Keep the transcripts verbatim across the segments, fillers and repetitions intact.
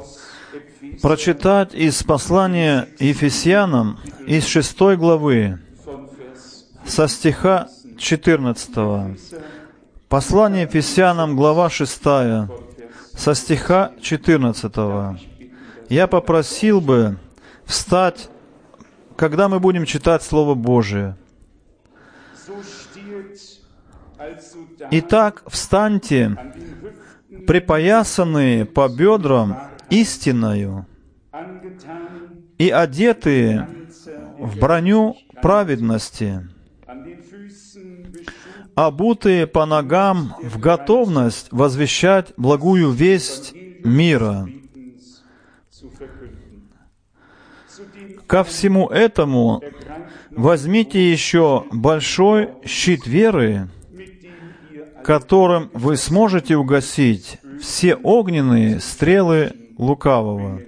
прочитать из послания Ефесянам, из шестой главы, со стиха четырнадцатого. Послание Ефесянам, глава шестая, со стиха четырнадцатого. Я попросил бы встать, когда мы будем читать Слово Божие. Итак, встаньте, припоясанные по бедрам истинною и одетые в броню праведности, обутые по ногам в готовность возвещать благую весть мира. Ко всему этому возьмите еще большой щит веры, которым вы сможете угасить все огненные стрелы лукавого.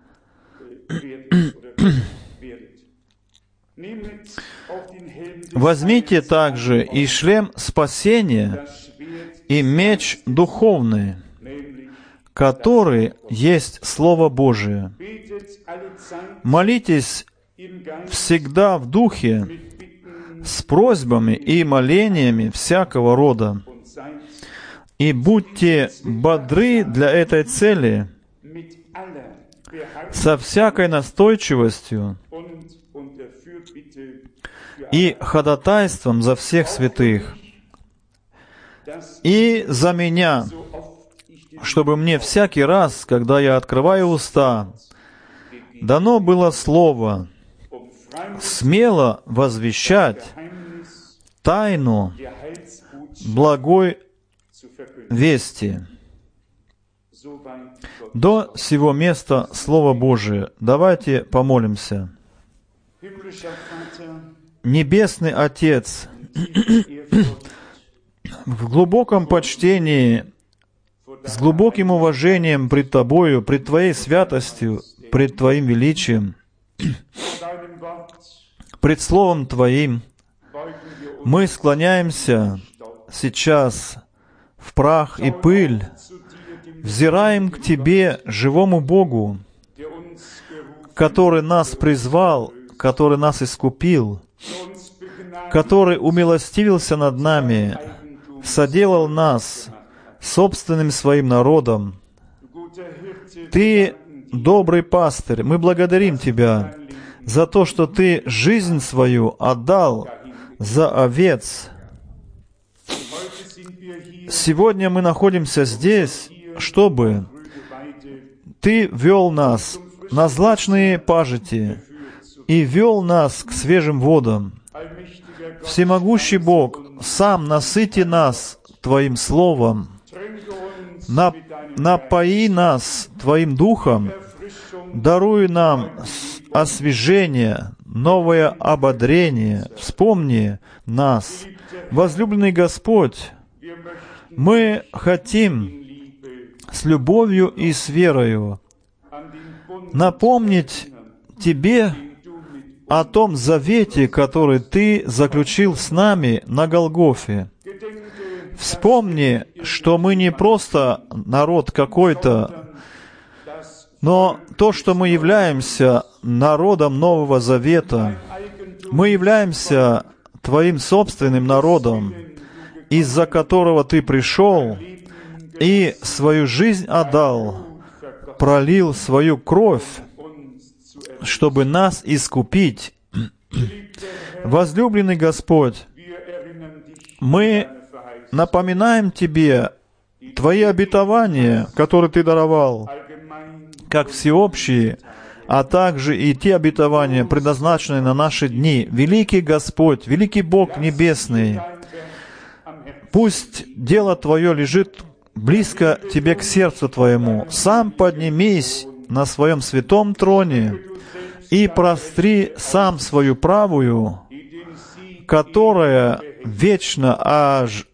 Возьмите также и шлем спасения, и меч духовный, который есть Слово Божие. Молитесь всегда в духе, с просьбами и молениями всякого рода, и будьте бодры для этой цели со всякой настойчивостью и ходатайством за всех святых, и за меня, чтобы мне всякий раз, когда я открываю уста, дано было слово смело возвещать тайну благой вести. До сего места Слово Божие. Давайте помолимся. Небесный Отец, в глубоком почтении, с глубоким уважением пред Тобою, пред Твоей святостью, пред Твоим величием, пред Словом Твоим, мы склоняемся сейчас в прах и пыль, взираем к Тебе, живому Богу, который нас призвал, который нас искупил, который умилостивился над нами, соделал нас собственным Своим народом. Ты добрый пастырь, мы благодарим Тебя за то, что Ты жизнь свою отдал за овец. Сегодня мы находимся здесь, чтобы Ты вел нас на злачные пажити и вел нас к свежим водам. Всемогущий Бог, сам насыти нас Твоим Словом, напои нас Твоим Духом, даруй нам освежение, новое ободрение. Вспомни нас. Возлюбленный Господь, мы хотим с любовью и с верою напомнить Тебе о том завете, который Ты заключил с нами на Голгофе. Вспомни, что мы не просто народ какой-то, но то, что мы являемся народом Нового Завета, мы являемся Твоим собственным народом, из-за которого Ты пришел и свою жизнь отдал, пролил свою кровь, чтобы нас искупить. Возлюбленный Господь, мы напоминаем Тебе Твои обетования, которые Ты даровал, как всеобщие, а также и те обетования, предназначенные на наши дни. Великий Господь, великий Бог Небесный, пусть дело Твое лежит близко Тебе к сердцу Твоему. Сам поднимись на Своем святом троне и простри сам свою правую, которая вечно аж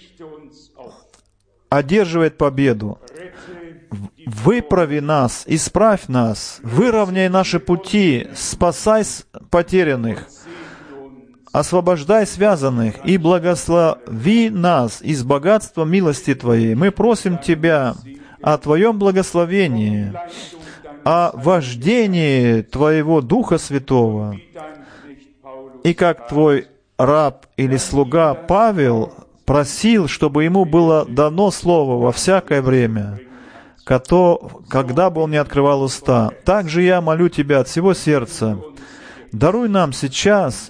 одерживает победу. Выправи нас, исправь нас, выровняй наши пути, спасай потерянных, освобождай связанных и благослови нас из богатства милости Твоей. Мы просим Тебя о Твоем благословении, о вождении Твоего Духа Святого. И как Твой раб или слуга Павел просил, чтобы ему было дано слово во всякое время, когда бы он не открывал уста. Также я молю Тебя от всего сердца, даруй нам сейчас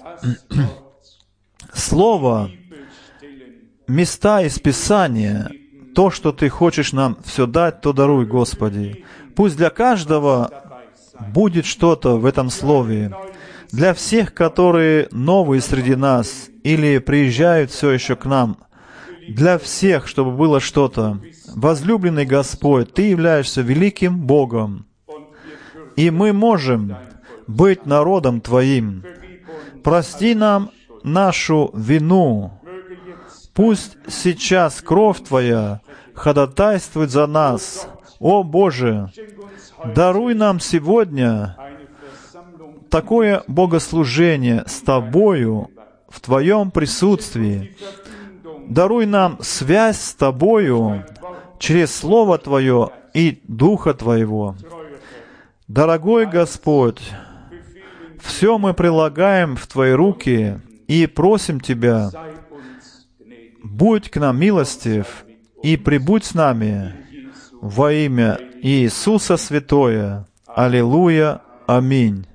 слово, места из Писания, то, что Ты хочешь нам все дать, то даруй, Господи. Пусть для каждого будет что-то в этом слове. Для всех, которые новые среди нас или приезжают все еще к нам, для всех, чтобы было что-то. Возлюбленный Господь, Ты являешься великим Богом, и мы можем быть народом Твоим. Прости нам нашу вину. Пусть сейчас кровь Твоя ходатайствует за нас. О Боже, даруй нам сегодня такое богослужение с Тобою, в Твоем присутствии. Даруй нам связь с Тобою через Слово Твое и Духа Твоего. Дорогой Господь, все мы прилагаем в Твои руки и просим Тебя, будь к нам милостив и пребудь с нами во имя Иисуса Святое. Аллилуйя. Аминь.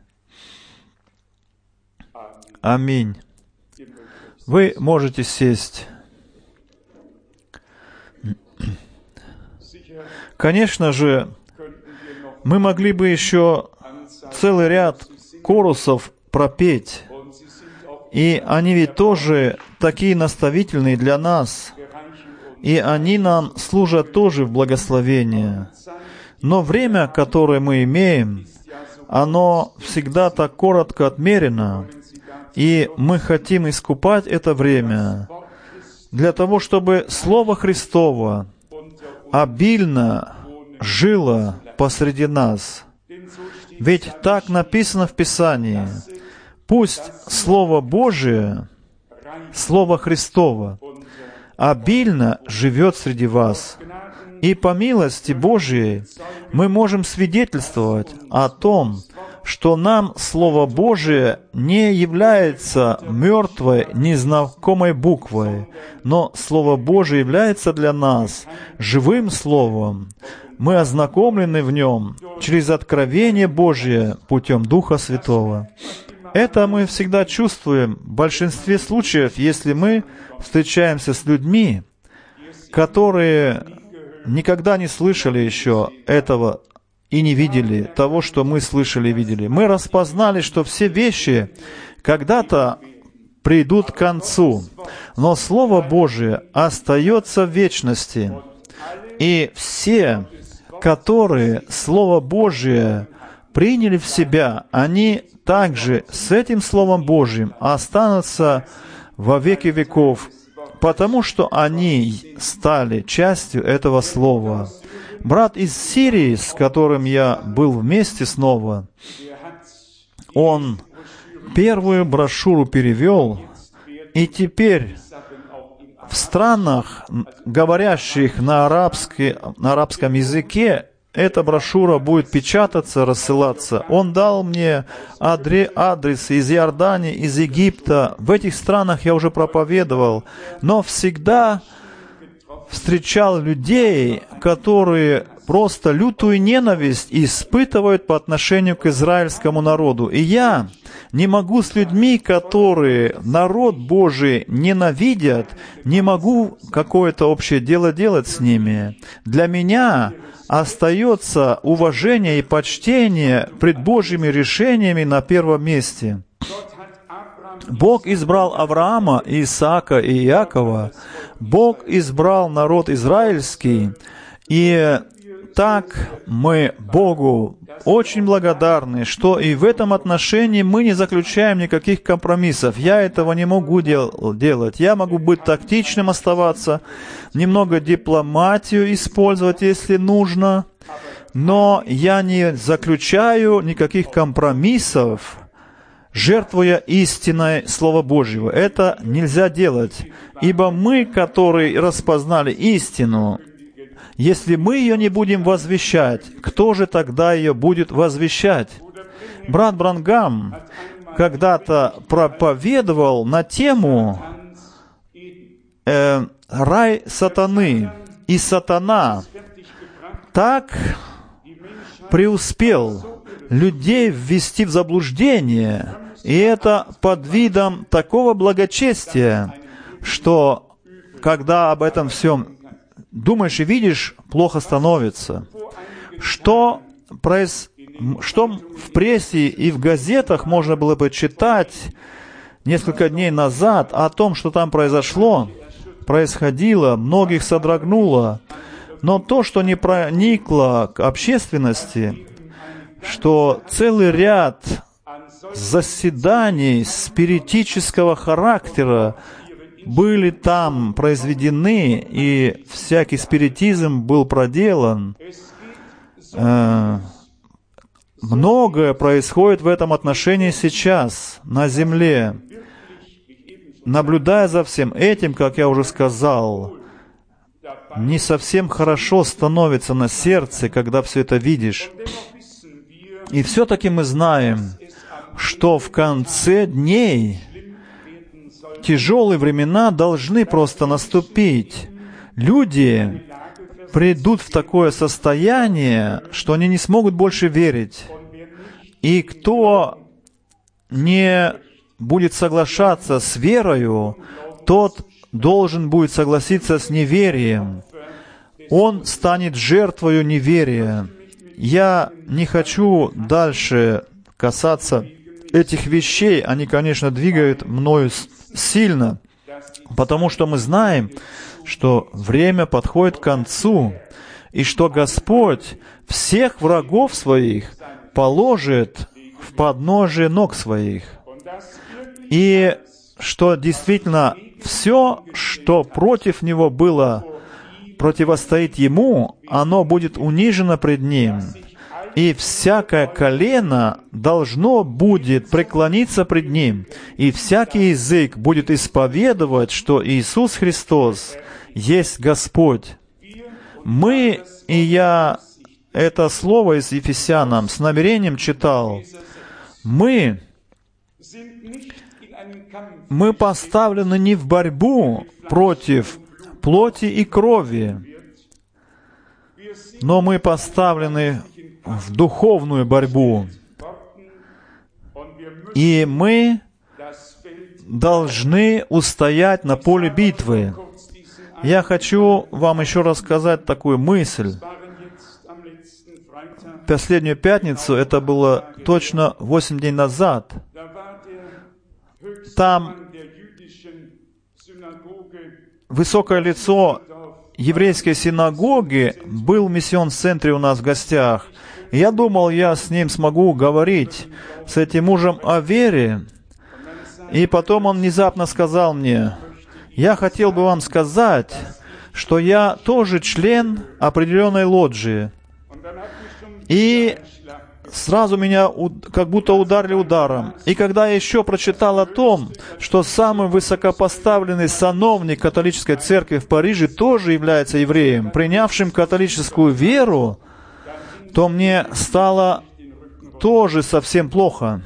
Аминь. Вы можете сесть. Конечно же, мы могли бы еще целый ряд корусов пропеть, и они ведь тоже такие наставительные для нас, и они нам служат тоже в благословение. Но время, которое мы имеем, оно всегда так коротко отмерено, и мы хотим искупать это время для того, чтобы Слово Христово обильно жило посреди нас. Ведь так написано в Писании. Пусть Слово Божие, Слово Христово, обильно живет среди вас. И по милости Божией мы можем свидетельствовать о том, что нам Слово Божие не является мертвой, незнакомой буквой, но Слово Божие является для нас живым Словом. Мы ознакомлены в нем через откровение Божие путем Духа Святого. Это мы всегда чувствуем в большинстве случаев, если мы встречаемся с людьми, которые никогда не слышали еще этого и не видели того, что мы слышали и видели. Мы распознали, что все вещи когда-то придут к концу, но Слово Божие остается в вечности. И все, которые Слово Божие приняли в себя, они также с этим Словом Божьим останутся во веки веков, потому что они стали частью этого Слова. Брат из Сирии, с которым я был вместе снова, он первую брошюру перевел, и теперь в странах, говорящих на, арабский, на арабском языке, эта брошюра будет печататься, рассылаться. Он дал мне адрес из Иордании, из Египта. В этих странах я уже проповедовал, но всегда встречал людей, которые просто лютую ненависть испытывают по отношению к израильскому народу. И я не могу с людьми, которые народ Божий ненавидят, не могу какое-то общее дело делать с ними. Для меня остается уважение и почтение пред Божьими решениями на первом месте. Бог избрал Авраама, Исаака и Иакова. Бог избрал народ израильский. И так мы Богу очень благодарны, что и в этом отношении мы не заключаем никаких компромиссов. Я этого не могу дел- делать. Я могу быть тактичным, оставаться, немного дипломатию использовать, если нужно, но я не заключаю никаких компромиссов, жертвуя истиной Слова Божьего. Это нельзя делать, ибо мы, которые распознали истину, если мы ее не будем возвещать, кто же тогда ее будет возвещать? Брат Бранхам когда-то проповедовал на тему э, «Рай сатаны». И сатана так преуспел людей ввести в заблуждение, и это под видом такого благочестия, что когда об этом всем думаешь и видишь, плохо становится. Что, проис... что в прессе и в газетах можно было бы читать несколько дней назад о том, что там произошло, происходило, многих содрогнуло. Но то, что не проникло к общественности, что целый ряд заседаний спиритического характера были там произведены, и всякий спиритизм был проделан. Э, многое происходит в этом отношении сейчас на земле. Наблюдая за всем этим, как я уже сказал, не совсем хорошо становится на сердце, когда все это видишь. И все-таки мы знаем, что в конце дней тяжелые времена должны просто наступить. Люди придут в такое состояние, что они не смогут больше верить. И кто не будет соглашаться с верою, тот должен будет согласиться с неверием. Он станет жертвою неверия. Я не хочу дальше касаться этих вещей. Они, конечно, двигают мною сильно, потому что мы знаем, что время подходит к концу, и что Господь всех врагов своих положит в подножие ног своих. И что действительно все, что против Него было, противостоит Ему, оно будет унижено пред Ним. И всякое колено должно будет преклониться пред Ним, и всякий язык будет исповедовать, что Иисус Христос есть Господь. Мы, и я это слово из Ефесянам с намерением читал, мы, мы поставлены не в борьбу против плоти и крови, но мы поставлены в духовную борьбу. И мы должны устоять на поле битвы. Я хочу вам еще рассказать такую мысль. Последнюю пятницу, это было точно восемь дней назад, там высокое лицо еврейской синагоги был в миссион-центре у нас в гостях. И я думал, я с ним смогу говорить, с этим мужем о вере. И потом он внезапно сказал мне: «Я хотел бы вам сказать, что я тоже член определенной лоджии». И сразу меня как будто ударили ударом. И когда я еще прочитал о том, что самый высокопоставленный сановник католической церкви в Париже тоже является евреем, принявшим католическую веру, то мне стало тоже совсем плохо.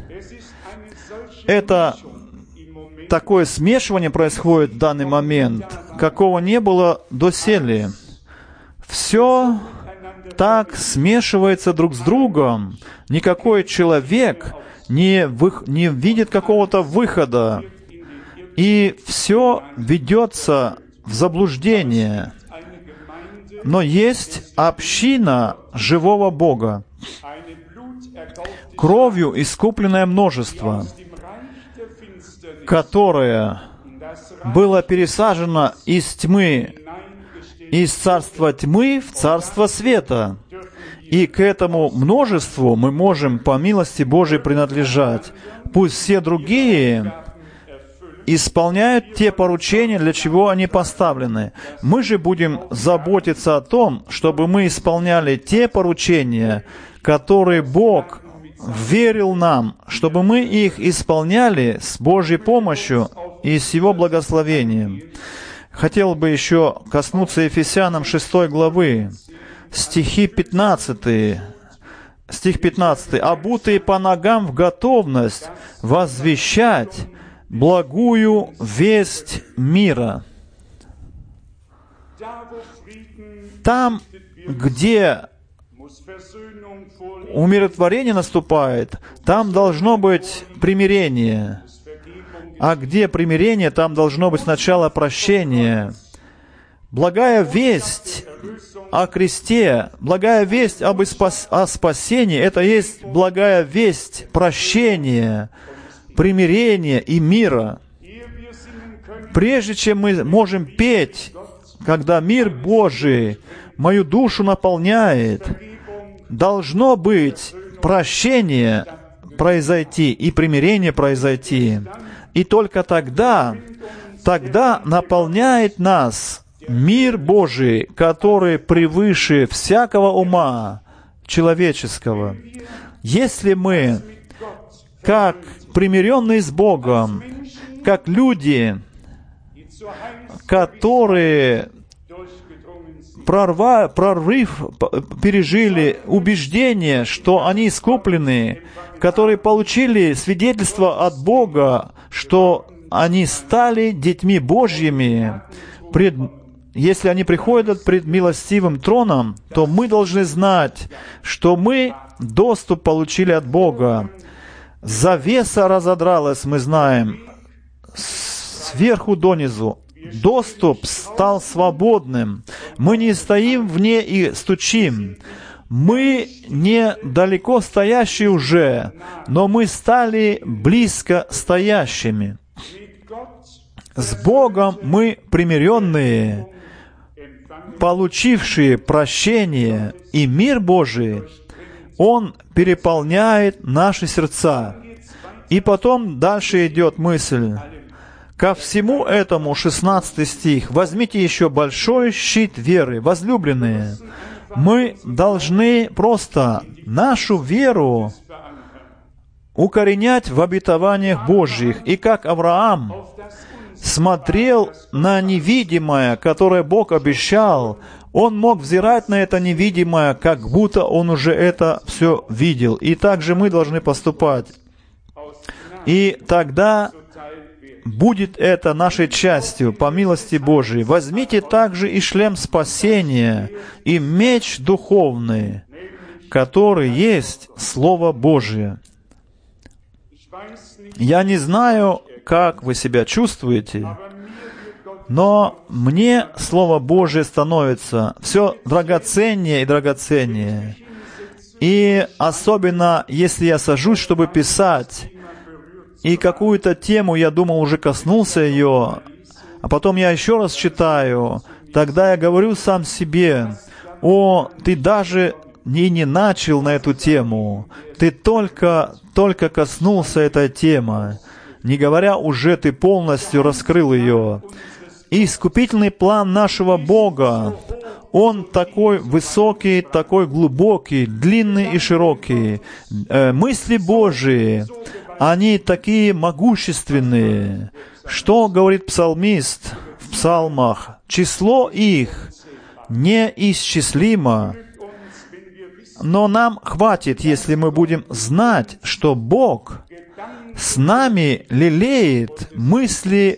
Это такое смешивание происходит в данный момент, какого не было доселе. Все так смешивается друг с другом. Никакой человек не, вы, не видит какого-то выхода. И все ведется в заблуждение. Но есть община живого Бога, кровью искупленное множество, которое было пересажено из тьмы, из царства тьмы в царство света. И к этому множеству мы можем по милости Божией принадлежать. Пусть все другие исполняют те поручения, для чего они поставлены. Мы же будем заботиться о том, чтобы мы исполняли те поручения, которые Бог верил нам, чтобы мы их исполняли с Божьей помощью и с Его благословением. хотел бы еще коснуться Ефесянам шестой главы, стихи пятнадцатый. Стих пятнадцатый. «Обутые по ногам в готовность возвещать благую весть мира». Там, где умиротворение наступает, там должно быть примирение. А где примирение, там должно быть сначала прощение. Благая весть о кресте, благая весть об испас... о спасении, это есть благая весть прощения, примирения и мира. Прежде чем мы можем петь, когда мир Божий мою душу наполняет, должно быть прощение произойти и примирение произойти. И только тогда, тогда наполняет нас мир Божий, который превыше всякого ума человеческого. Если мы, как примиренные с Богом, как люди, которые прорва, прорыв пережили, убеждение, что они искуплены, которые получили свидетельство от Бога, что они стали детьми Божьими, пред, если они приходят пред милостивым троном, то мы должны знать, что мы доступ получили от Бога. Завеса разодралась, мы знаем, сверху донизу. Доступ стал свободным. Мы не стоим вне и стучим. Мы не далеко стоящие уже, но мы стали близко стоящими. С Богом мы примиренные, получившие прощение и мир Божий. Он переполняет наши сердца. И потом дальше идет мысль. Ко всему этому, шестнадцатый стих, возьмите еще большой щит веры, возлюбленные. Мы должны просто нашу веру укоренять в обетованиях Божьих. И как Авраам смотрел на невидимое, которое Бог обещал, он мог взирать на это невидимое, как будто он уже это все видел. И также мы должны поступать. И тогда будет это нашей частью, по милости Божией. Возьмите также и шлем спасения, и меч духовный, который есть Слово Божие. Я не знаю, как вы себя чувствуете, но мне Слово Божие становится все драгоценнее и драгоценнее. И особенно, если я сажусь, чтобы писать, и какую-то тему, я думал, уже коснулся ее, а потом я еще раз читаю, тогда я говорю сам себе: «О, ты даже и не начал на эту тему, ты только, только коснулся этой темы, не говоря уже, ты полностью раскрыл ее». И искупительный план нашего Бога, Он такой высокий, такой глубокий, длинный и широкий. Э, мысли Божии, они такие могущественные. Что говорит псалмист в псалмах? Число их неисчислимо. Но нам хватит, если мы будем знать, что Бог с нами лелеет мысли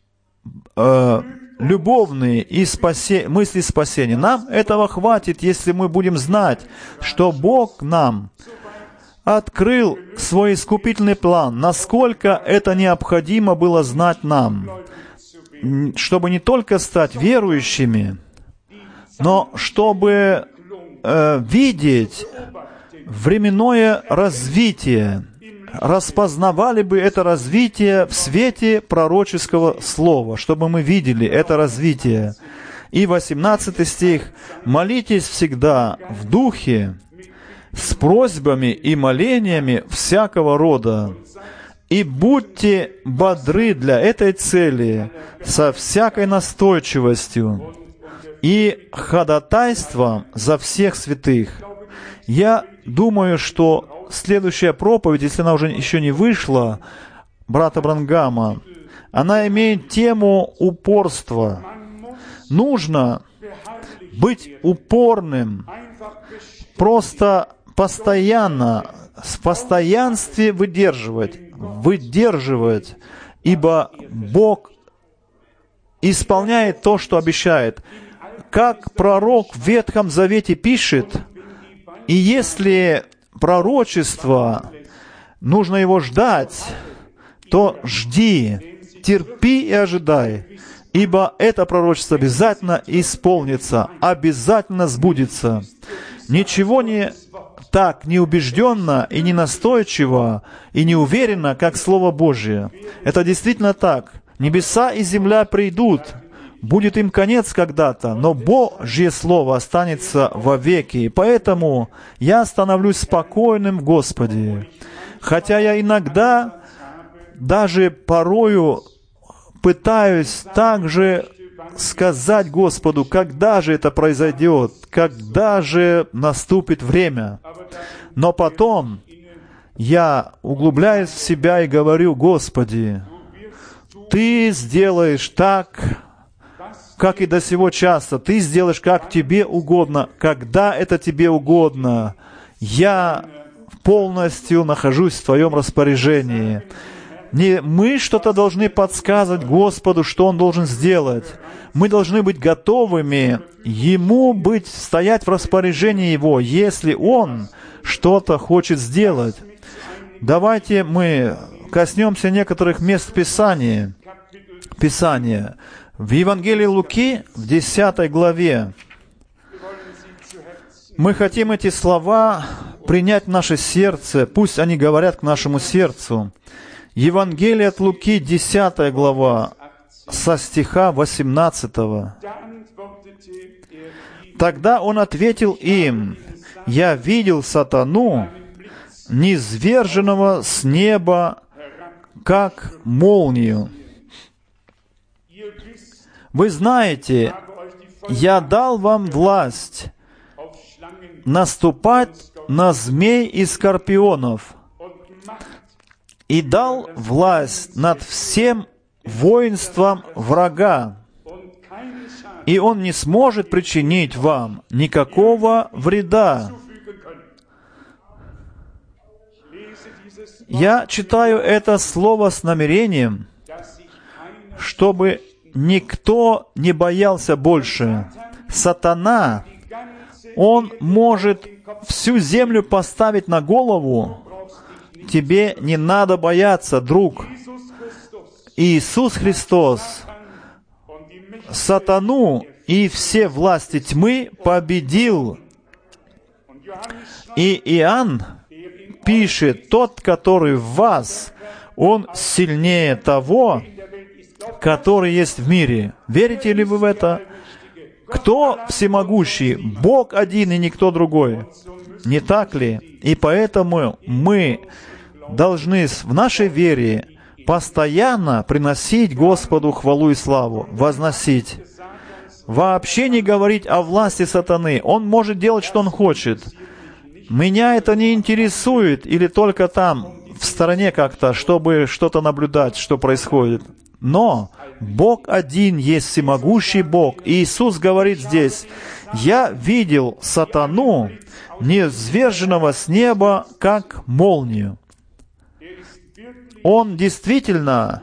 э, любовные и спасе... мысли спасения. Нам этого хватит, если мы будем знать, что Бог нам открыл свой искупительный план, насколько это необходимо было знать нам, чтобы не только стать верующими, но чтобы э, видеть временное развитие, распознавали бы это развитие в свете пророческого слова, чтобы мы видели это развитие. И восемнадцатый стих. «Молитесь всегда в духе, с просьбами и молениями всякого рода, и будьте бодры для этой цели со всякой настойчивостью и ходатайством за всех святых». Я думаю, что следующая проповедь, если она уже еще не вышла, брата Бранхама, она имеет тему упорства. Нужно быть упорным, просто постоянно, в постоянстве выдерживать, выдерживать, ибо Бог исполняет то, что обещает. Как пророк в Ветхом Завете пишет, и если пророчество, нужно его ждать, то жди, терпи и ожидай, ибо это пророчество обязательно исполнится, обязательно сбудется. Ничего не так неубежденно и не настойчиво и не уверенно, как Слово Божие. Это действительно так. Небеса и земля придут, будет им конец когда-то, но Божье Слово останется вовеки. И поэтому я становлюсь спокойным в Господе. Хотя я иногда, даже порою, пытаюсь также сказать Господу, когда же это произойдет, когда же наступит время. Но потом я углубляюсь в себя и говорю: Господи, Ты сделаешь так, как и до сего часа. Ты сделаешь, как Тебе угодно, когда это Тебе угодно. Я полностью нахожусь в Твоем распоряжении. Не мы что-то должны подсказывать Господу, что Он должен сделать. Мы должны быть готовыми Ему быть, стоять в распоряжении Его, если Он что-то хочет сделать. Давайте мы коснемся некоторых мест Писания. Писания. В Евангелии Луки, в десятой главе, мы хотим эти слова принять в наше сердце, пусть они говорят к нашему сердцу. Евангелие от Луки, десятая глава, со стиха восемнадцатого. «Тогда он ответил им: я видел сатану, низверженного с неба, как молнию. Вы знаете, я дал вам власть наступать на змей и скорпионов, и дал власть над всем воинством врага, и он не сможет причинить вам никакого вреда». Я читаю это слово с намерением, чтобы никто не боялся больше. Сатана, он может всю землю поставить на голову. Тебе не надо бояться, друг. Иисус Христос сатану и все власти тьмы победил. И Иоанн пишет: тот, который в вас, он сильнее того, который есть в мире. Верите ли вы в это? Кто всемогущий? Бог один и никто другой. Не так ли? И поэтому мы должны в нашей вере постоянно приносить Господу хвалу и славу, возносить. Вообще не говорить о власти сатаны. Он может делать, что он хочет. Меня это не интересует, или только там, в стороне как-то, чтобы что-то наблюдать, что происходит. Но Бог один есть всемогущий Бог. И Иисус говорит здесь: «Я видел сатану, низверженного с неба, как молнию». Он действительно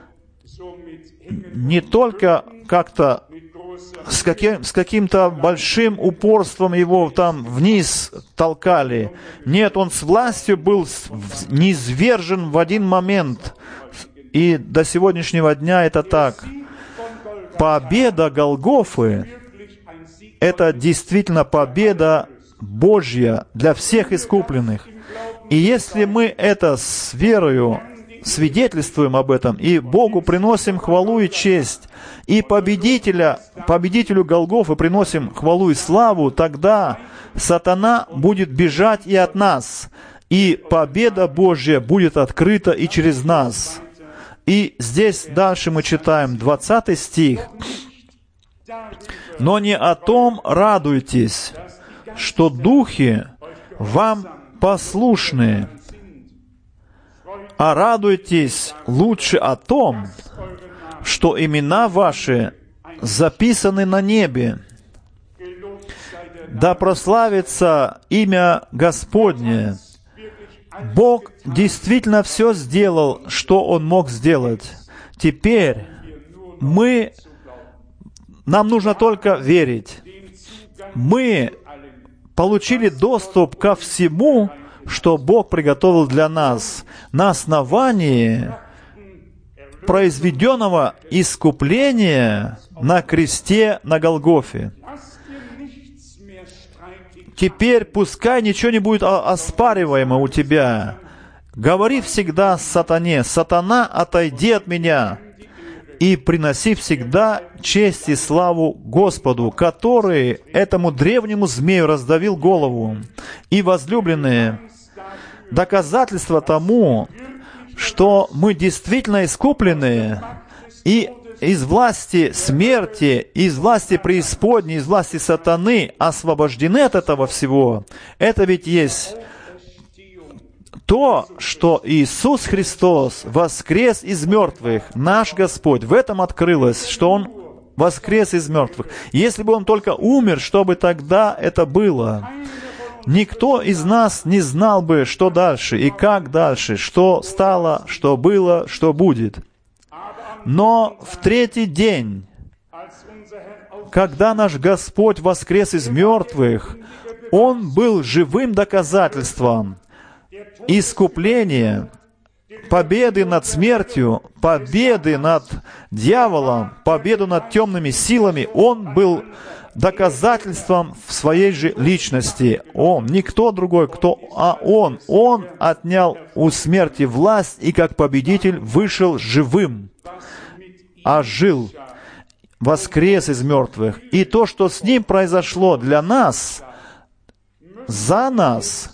не только как-то с, каким, с каким-то большим упорством его там вниз толкали. Нет, он с властью был низвержен в один момент. И до сегодняшнего дня это так. Победа Голгофы — это действительно победа Божья для всех искупленных. И если мы это с верою свидетельствуем об этом, и Богу приносим хвалу и честь, и победителя, победителю Голгофы приносим хвалу и славу, тогда сатана будет бежать и от нас, и победа Божья будет открыта и через нас. И здесь дальше мы читаем двадцатый стих. «Но не о том радуйтесь, что духи вам послушны, а радуйтесь лучше о том, что имена ваши записаны на небе. Да прославится имя Господне. Бог действительно все сделал, что Он мог сделать. Теперь мы, нам нужно только верить. Мы получили доступ ко всему, что Бог приготовил для нас на основании произведенного искупления на кресте на Голгофе. Теперь пускай ничего не будет оспариваемо у тебя. Говори всегда сатане: «Сатана, отойди от меня», и приноси всегда честь и славу Господу, который этому древнему змею раздавил голову. И, возлюбленные, доказательство тому, что мы действительно искуплены и из власти смерти, из власти преисподней, из власти сатаны освобождены от этого всего, это ведь есть то, что Иисус Христос воскрес из мертвых, наш Господь. В этом открылось, что Он воскрес из мертвых. Если бы Он только умер, чтобы тогда это было, никто из нас не знал бы, что дальше и как дальше, что стало, что было, что будет. Но в третий день, когда наш Господь воскрес из мертвых, Он был живым доказательством искупления, победы над смертью, победы над дьяволом, победу над темными силами. Он был доказательством в своей же личности. Он, никто другой, кто, а Он. Он отнял у смерти власть и как победитель вышел живым, ожил, воскрес из мертвых. И то, что с Ним произошло для нас, за нас,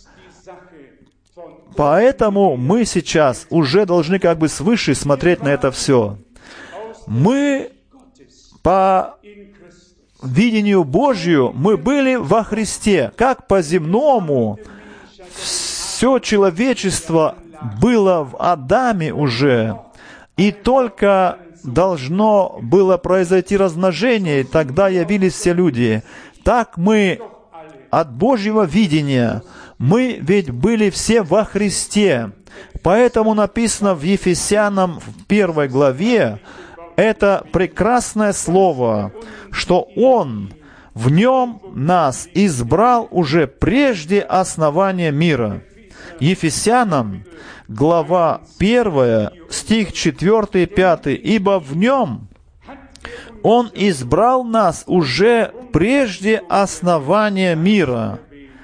поэтому мы сейчас уже должны как бы свыше смотреть на это все. Мы по видению Божью, мы были во Христе. Как по земному, все человечество было в Адаме уже. И только должно было произойти размножение, и тогда явились все люди. Так мы от Божьего видения, мы ведь были все во Христе. Поэтому написано в Ефесянам в первой главе, это прекрасное слово, что Он в Нем нас избрал уже прежде основания мира. Ефесянам, глава первая, стих четвёртый и пятый. «Ибо в Нем Он избрал нас уже прежде основания мира,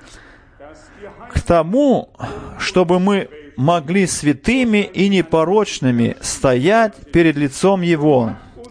к тому, чтобы мы могли святыми и непорочными стоять перед лицом Его,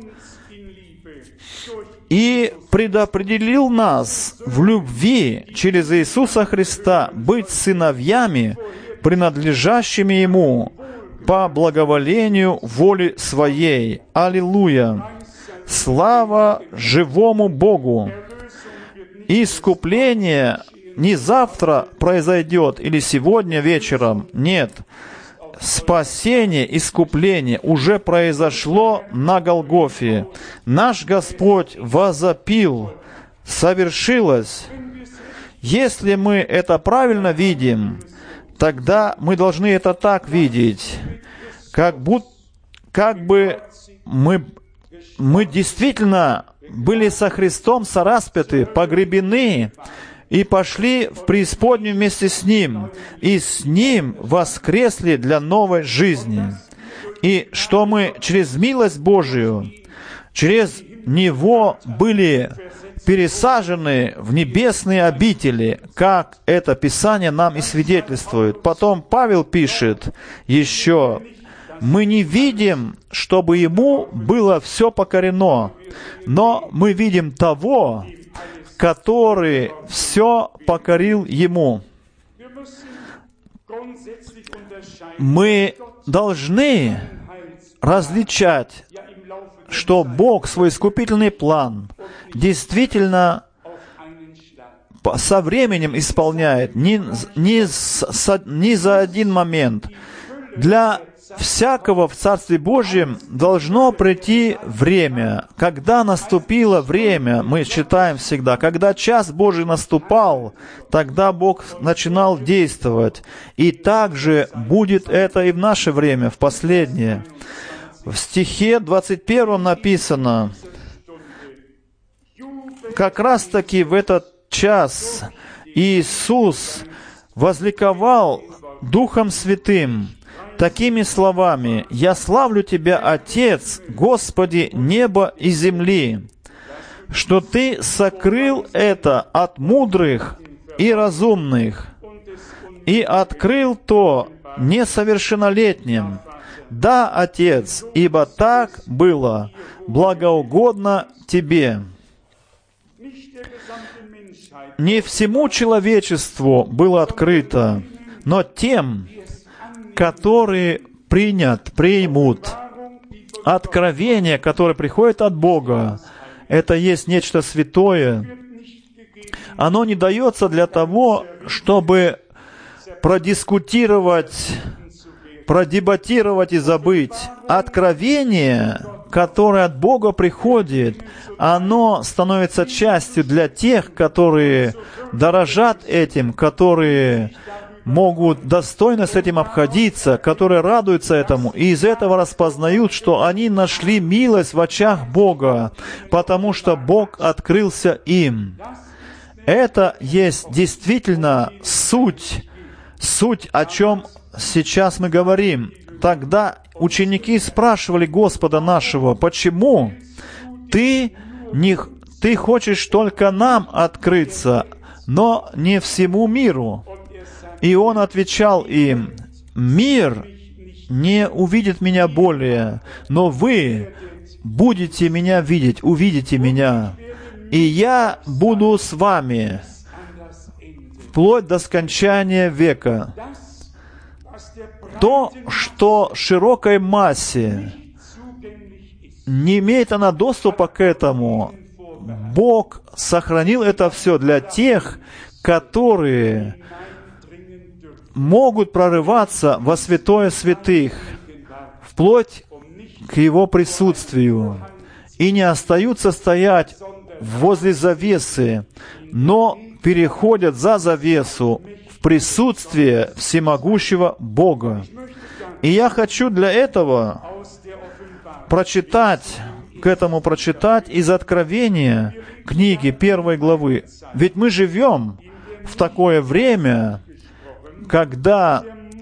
и предопределил нас в любви через Иисуса Христа быть сыновьями, принадлежащими Ему по благоволению воли Своей». Аллилуйя! Слава живому Богу! Искупление не завтра произойдет или сегодня вечером. Нет. Спасение, искупление уже произошло на Голгофе. Наш Господь возопил, совершилось. Если мы это правильно видим, тогда мы должны это так видеть, как будто, как бы мы, мы действительно были со Христом сораспяты, погребены, и пошли в преисподнюю вместе с Ним, и с Ним воскресли для новой жизни. И что мы через милость Божию, через Него были пересажены в небесные обители, как это Писание нам и свидетельствует. Потом Павел пишет еще: «Мы не видим, чтобы Ему было все покорено, но мы видим того, который все покорил Ему». Мы должны различать, что Бог свой искупительный план действительно со временем исполняет, не, не, не за один момент. Для всякого в Царстве Божьем должно прийти время. Когда наступило время, мы считаем всегда, когда час Божий наступал, тогда Бог начинал действовать. И также будет это и в наше время, в последнее. В стихе двадцать первом написано, как раз-таки в этот час Иисус возликовал Духом Святым такими словами: «Я славлю Тебя, Отец, Господи неба и земли, что Ты сокрыл это от мудрых и разумных и открыл то несовершеннолетним. Да, Отец, ибо так было благоугодно Тебе». Не всему человечеству было открыто, но тем, которые принят, примут откровение, которое приходит от Бога. Это есть нечто святое. Оно не дается для того, чтобы продискутировать, продебатировать и забыть. Откровение, которое от Бога приходит, оно становится частью для тех, которые дорожат этим, которые могут достойно с этим обходиться, которые радуются этому, и из этого распознают, что они нашли милость в очах Бога, потому что Бог открылся им. Это есть действительно суть, суть, о чем сейчас мы говорим. Тогда ученики спрашивали Господа нашего: «Почему Ты, не, ты хочешь только нам открыться, но не всему миру?» И Он отвечал им: «Мир не увидит Меня более, но вы будете Меня видеть, увидите Меня, и Я буду с вами вплоть до скончания века». То, что широкой массе не имеет она доступа к этому, Бог сохранил это все для тех, которые могут прорываться во святое святых, вплоть к Его присутствию, и не остаются стоять возле завесы, но переходят за завесу в присутствие всемогущего Бога. И я хочу для этого прочитать, к этому прочитать из Откровения книги первой главы. Ведь мы живем в такое время, когда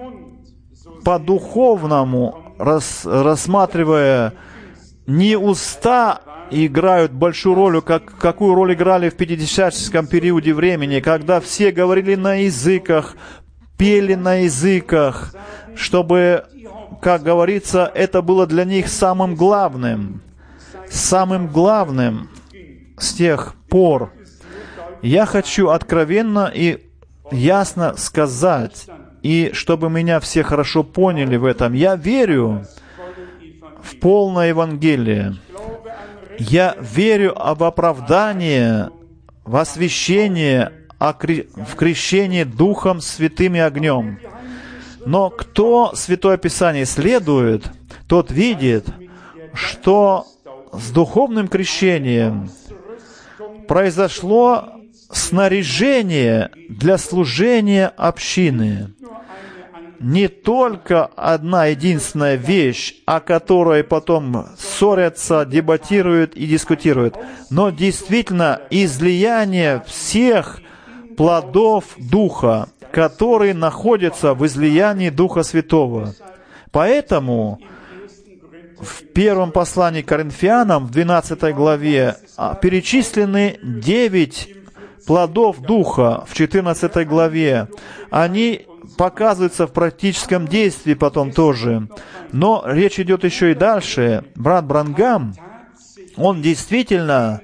по-духовному, рас, рассматривая, не уста играют большую роль, как, какую роль играли в пятидесятническом периоде времени, когда все говорили на языках, пели на языках, чтобы, как говорится, это было для них самым главным. Самым главным с тех пор. Я хочу откровенно и ясно сказать, и чтобы меня все хорошо поняли в этом, я верю в полное Евангелие. Я верю об оправдании, в освящение, в крещении Духом Святым и огнем. Но кто Святое Писание исследует, тот видит, что с духовным крещением произошло снаряжение для служения общины. Не только одна единственная вещь, о которой потом ссорятся, дебатируют и дискутируют, но действительно излияние всех плодов Духа, которые находятся в излиянии Духа Святого. Поэтому в первом послании к Коринфянам, в двенадцатой главе, перечислены девять плодов Духа в четырнадцатой главе. Они показываются в практическом действии потом тоже. Но речь идет еще и дальше. Брат Бранхам, он действительно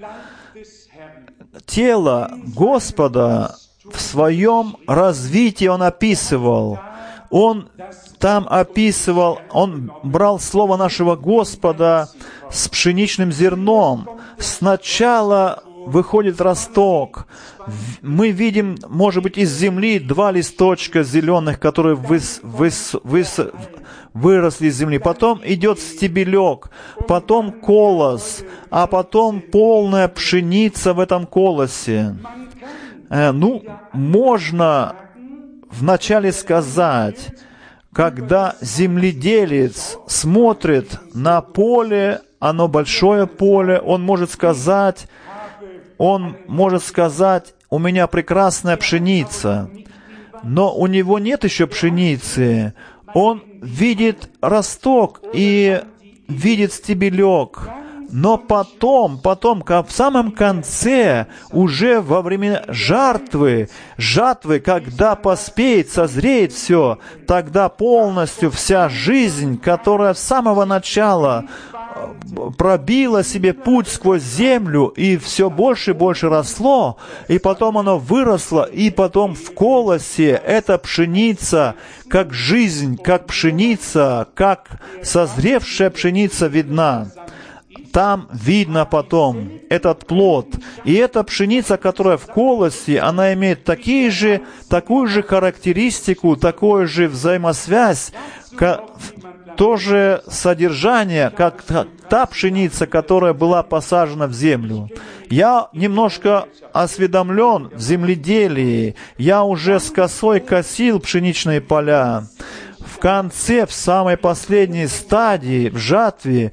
тело Господа в своем развитии он описывал. Он там описывал, он брал слово нашего Господа с пшеничным зерном. Сначала выходит росток. Мы видим, может быть, из земли два листочка зеленых, которые выс, выс, выс, выросли из земли. Потом идет стебелек, потом колос, а потом полная пшеница в этом колосе. Э, ну, можно вначале сказать, когда земледелец смотрит на поле, оно большое поле, он может сказать, он может сказать, у меня прекрасная пшеница, но у него нет еще пшеницы. Он видит росток и видит стебелек. Но потом, потом, в самом конце, уже во время жатвы, жатвы, когда поспеет, созреет все, тогда полностью вся жизнь, которая с самого начала пробила себе путь сквозь землю, и все больше и больше росло, и потом оно выросло, и потом в колосе эта пшеница, как жизнь, как пшеница, как созревшая пшеница видна. Там видно потом этот плод. И эта пшеница, которая в колосе, она имеет такие же, такую же характеристику, такую же взаимосвязь, как, то же содержание, как та, та пшеница, которая была посажена в землю. Я немножко осведомлен в земледелии. Я уже с косой косил пшеничные поля. В конце, в самой последней стадии, в жатве,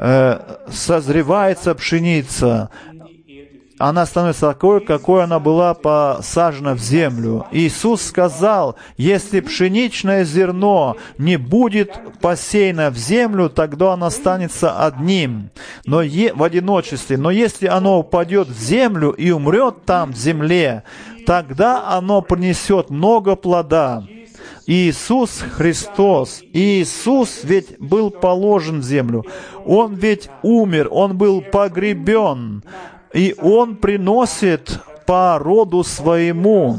созревается пшеница. Она становится такой, какой она была посажена в землю. Иисус сказал, если пшеничное зерно не будет посеяно в землю, тогда оно останется одним, но е- в одиночестве. Но если оно упадет в землю и умрет там, в земле, тогда оно принесет много плода. Иисус Христос, Иисус ведь был положен в землю. Он ведь умер, Он был погребен, и Он приносит по роду своему.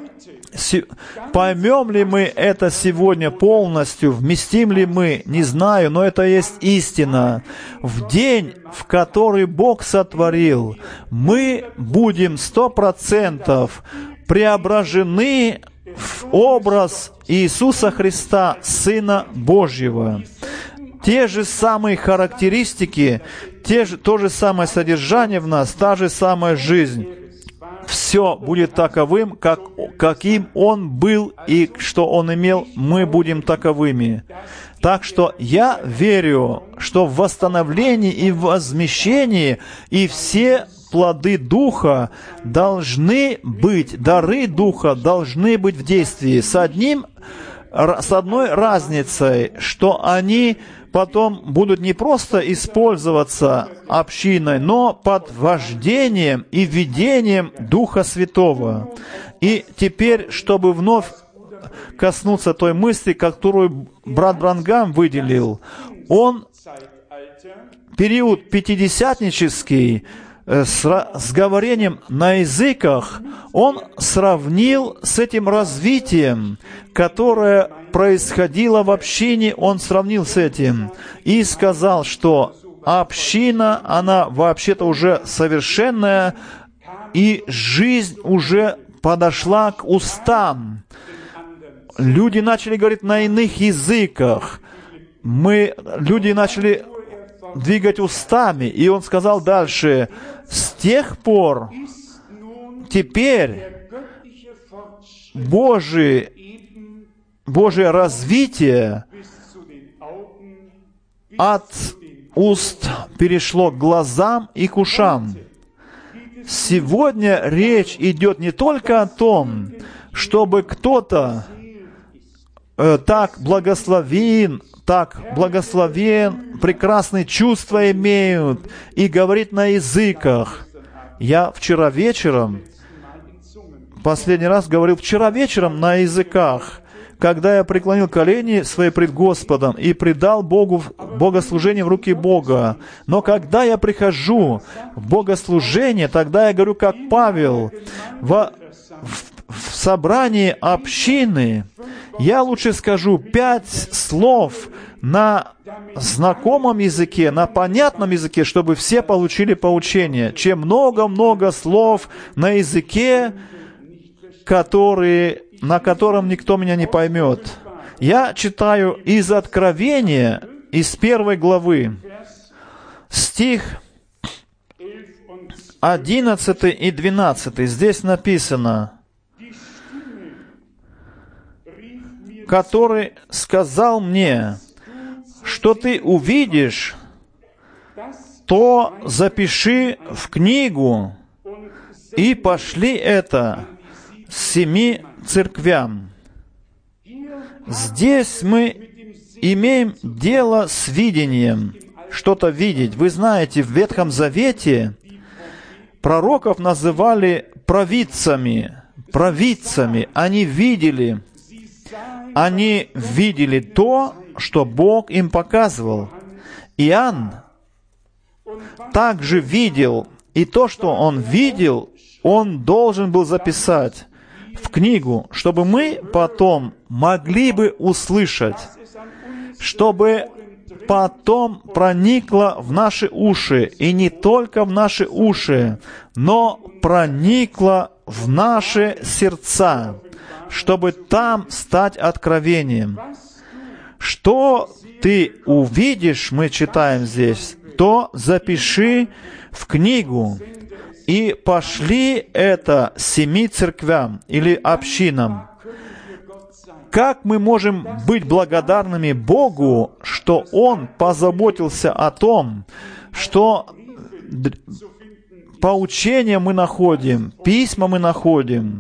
Поймем ли мы это сегодня полностью, вместим ли мы, не знаю, но это есть истина. В день, в который Бог сотворил, мы будем сто процентов преображены в образ Иисуса Христа, Сына Божьего. Те же самые характеристики, те же, то же самое содержание в нас, та же самая жизнь. Все будет таковым, как, каким Он был и что Он имел, мы будем таковыми. Так что я верю, что в восстановлении и в возмещении и все плоды Духа должны быть, дары Духа должны быть в действии. С одним, с одной разницей, что они потом будут не просто использоваться общиной, но под вождением и ведением Духа Святого. И теперь, чтобы вновь коснуться той мысли, которую брат Бранхам выделил, он период пятидесятнический, С, с говорением на языках, он сравнил с этим развитием, которое происходило в общине, он сравнил с этим и сказал, что община, она вообще-то уже совершенная, и жизнь уже подошла к устам. Люди начали говорить на иных языках. Мы, люди начали двигать устами. И он сказал дальше, с тех пор, теперь Божие, Божие развитие от уст перешло к глазам и к ушам. Сегодня речь идет не только о том, чтобы кто-то э, так благословен, так благословен, прекрасные чувства имеют и говорит на языках. Я вчера вечером, последний раз говорил вчера вечером на языках, когда я преклонил колени свои пред Господом и предал Богу богослужение в руки Бога. Но когда я прихожу в богослужение, тогда я говорю, как Павел, в, в, в собрании общины, я лучше скажу пять слов на знакомом языке, на понятном языке, чтобы все получили поучение, чем много-много слов на языке, который, на котором никто меня не поймет. Я читаю из Откровения, из первой главы, стих одиннадцатый и двенадцатый. Здесь написано, который сказал мне, что ты увидишь, то запиши в книгу и пошли это семи церквям. Здесь мы имеем дело с видением, что-то видеть. Вы знаете, в Ветхом Завете пророков называли провидцами, провидцами. Они видели, они видели то, что Бог им показывал. Иоанн также видел, и то, что он видел, он должен был записать в книгу, чтобы мы потом могли бы услышать, чтобы потом проникло в наши уши, и не только в наши уши, но проникло в наши сердца, чтобы там стать откровением. Что ты увидишь, мы читаем здесь, то запиши в книгу, и пошли это семи церквям или общинам. Как мы можем быть благодарными Богу, что Он позаботился о том, что поучения мы находим, письма мы находим,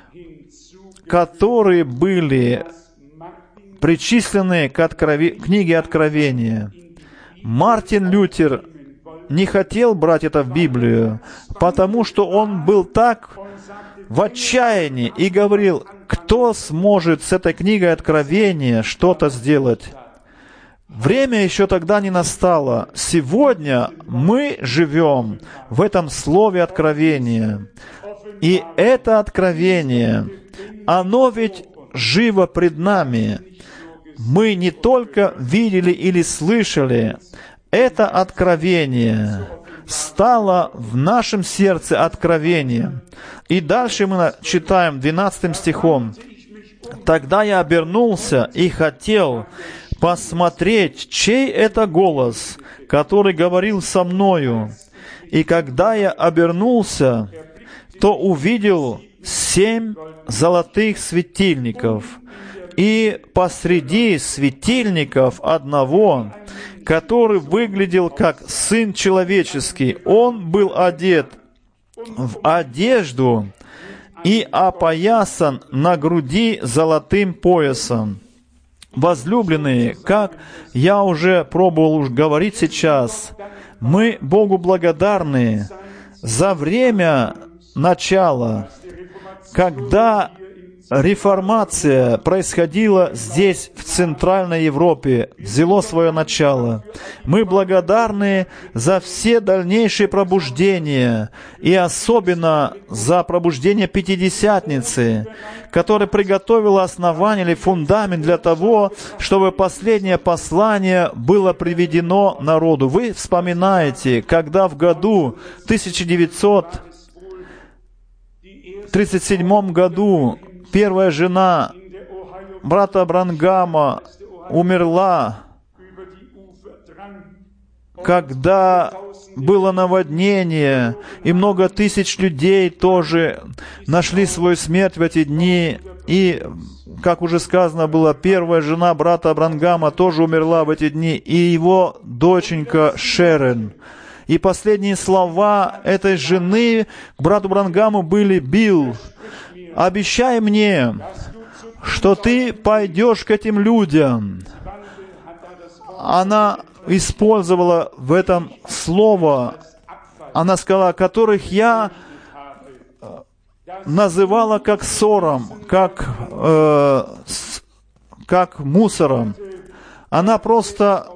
которые были причислены к открови... книге Откровения. Мартин Лютер не хотел брать это в Библию, потому что он был так в отчаянии и говорил, кто сможет с этой книгой Откровения что-то сделать? Время еще тогда не настало. Сегодня мы живем в этом слове Откровения. И это Откровение, оно ведь живо пред нами. Мы не только видели или слышали, это Откровение стало в нашем сердце откровением. И дальше мы читаем двенадцатым стихом. «Тогда я обернулся и хотел посмотреть, чей это голос, который говорил со мною. И когда я обернулся, то увидел семь золотых светильников, и посреди светильников одного, который выглядел как Сын Человеческий. Он был одет в одежду и опоясан на груди золотым поясом». Возлюбленные, как я уже пробовал уж говорить сейчас, мы Богу благодарны за время начала, когда реформация происходила здесь, в Центральной Европе, взяло свое начало. Мы благодарны за все дальнейшие пробуждения, и особенно за пробуждение Пятидесятницы, которое приготовило основание или фундамент для того, чтобы последнее послание было приведено народу. Вы вспоминаете, когда в году тысяча девятьсот тридцать седьмом году первая жена брата Бранхама умерла, когда было наводнение, и много тысяч людей тоже нашли свою смерть в эти дни. И, как уже сказано было, первая жена брата Бранхама тоже умерла в эти дни, и его доченька Шерон. И последние слова этой жены к брату Бранхаму были: «Билл, обещай мне, что ты пойдешь к этим людям». Она использовала в этом слово, она сказала, которых я называла как ссором, как, э, с, как мусором. Она просто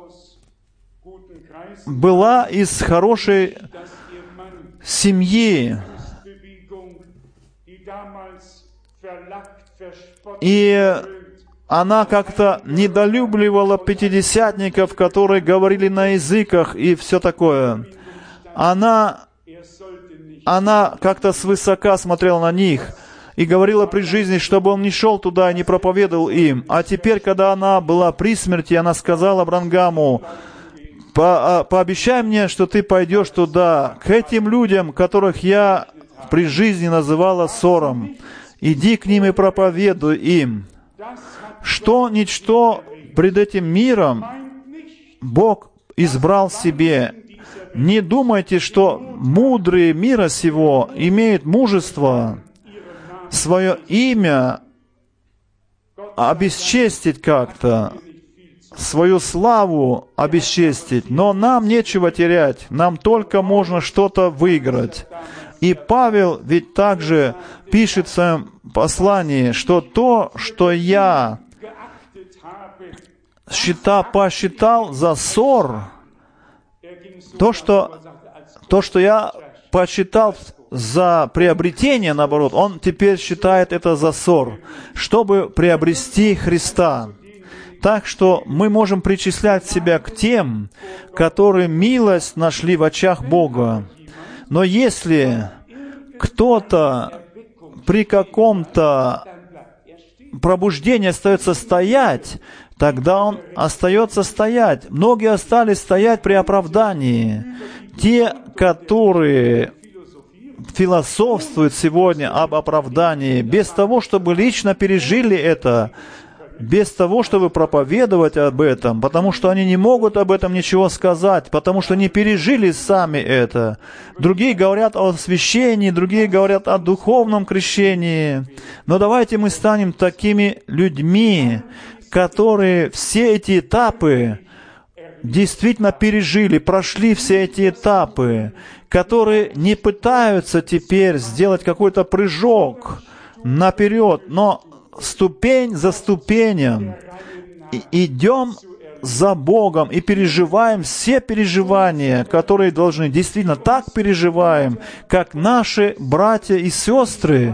была из хорошей семьи. И она как-то недолюбливала пятидесятников, которые говорили на языках и все такое. Она, она как-то свысока смотрела на них и говорила при жизни, чтобы он не шел туда и не проповедовал им. А теперь, когда она была при смерти, она сказала Бранхаму: По, пообещай мне, что ты пойдешь туда, к этим людям, которых я при жизни называла ссором. Иди к ним и проповедуй им. Что ничто пред этим миром Бог избрал себе. Не думайте, что мудрые мира сего имеют мужество свое имя обесчестить как-то, свою славу обесчестить. Но нам нечего терять, нам только можно что-то выиграть. И Павел ведь также пишет в своем послании, что то, что я считал, посчитал за ссор, то, что, то, что я посчитал за приобретение, наоборот, он теперь считает это за ссор, чтобы приобрести Христа. Так что мы можем причислять себя к тем, которые милость нашли в очах Бога. Но если кто-то при каком-то пробуждении остается стоять, тогда он остается стоять. Многие остались стоять при оправдании. Те, которые философствуют сегодня об оправдании, без того, чтобы лично пережили это, без того, чтобы проповедовать об этом, потому что они не могут об этом ничего сказать, потому что не пережили сами это. Другие говорят о священии, другие говорят о духовном крещении. Но давайте мы станем такими людьми, которые все эти этапы действительно пережили, прошли все эти этапы, которые не пытаются теперь сделать какой-то прыжок наперед, но ступень за ступенем идем за Богом и переживаем все переживания, которые должны, действительно так переживаем, как наши братья и сестры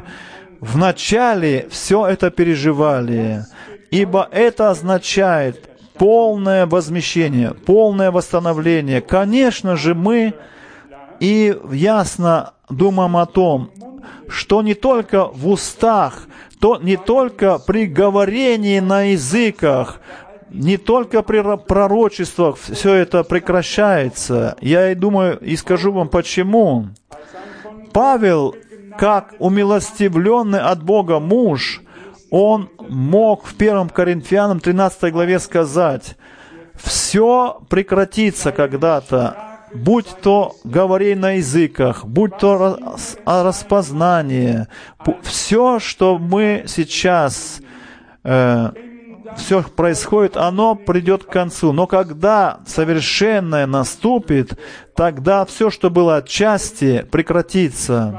вначале все это переживали. Ибо это означает полное возмещение, полное восстановление. Конечно же, мы и ясно думаем о том, что не только в устах, то не только при говорении на языках, не только при пророчествах все это прекращается. Я и думаю, и скажу вам почему. Павел, как умилостивленный от Бога муж, он мог в первом Коринфянам тринадцатой главе сказать: «Все прекратится когда-то, будь то говорение на языках, будь то распознание, все, что мы сейчас, э, все происходит, оно придет к концу. Но когда совершенное наступит, тогда все, что было отчасти, прекратится».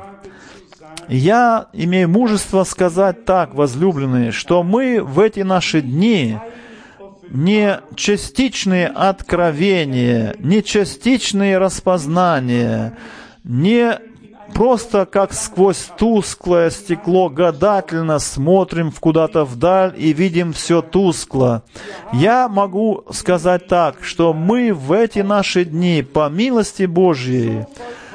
Я имею мужество сказать так, возлюбленные, что мы в эти наши дни не частичные откровения, не частичные распознания, не просто как сквозь тусклое стекло гадательно смотрим куда-то вдаль и видим все тускло. Я могу сказать так, что мы в эти наши дни, по милости Божьей,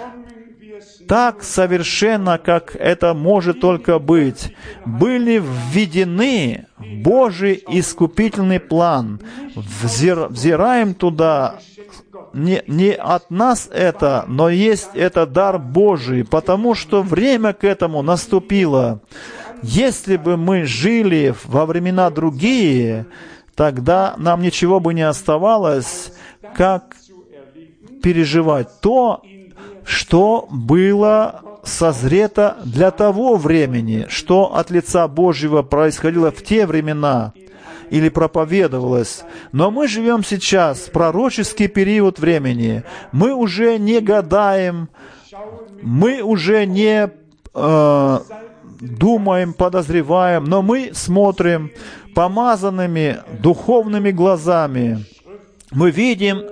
так совершенно, как это может только быть, были введены в Божий искупительный план. Взир, взираем туда, не, не от нас это, но есть это дар Божий, потому что время к этому наступило. Если бы мы жили во времена другие, тогда нам ничего бы не оставалось, как переживать то, что было созрето для того времени, что от лица Божьего происходило в те времена или проповедовалось. Но мы живем сейчас в пророческий период времени. Мы уже не гадаем, мы уже не э, думаем, подозреваем, но мы смотрим помазанными духовными глазами. Мы видим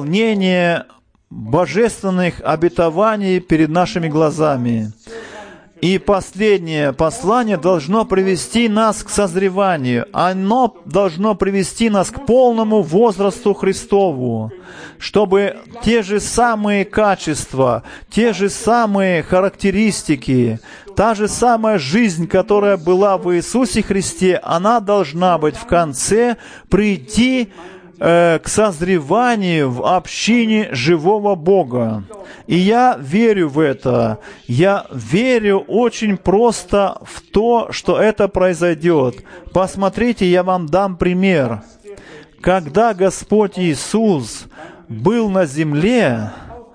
исполнение божественных обетований перед нашими глазами. И последнее послание должно привести нас к созреванию. Оно должно привести нас к полному возрасту Христову, чтобы те же самые качества, те же самые характеристики, та же самая жизнь, которая была в Иисусе Христе, она должна быть в конце прийти к созреванию в общине живого Бога. И я верю в это. Я верю очень просто в то, что это произойдет. Посмотрите, я вам дам пример. Когда Господь Иисус был на земле,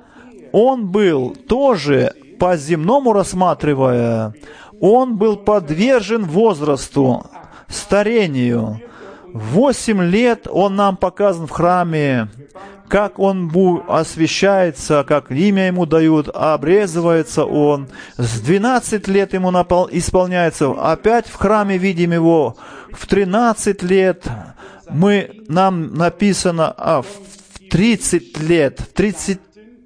Он был тоже, по-земному рассматривая, Он был подвержен возрасту, старению. Восемь лет Он нам показан в храме, как Он освящается, как имя Ему дают, обрезывается Он. С двенадцати лет Ему напол... исполняется. Опять в храме видим Его. В тринадцать лет мы, нам написано, а в тридцать лет, в тридцать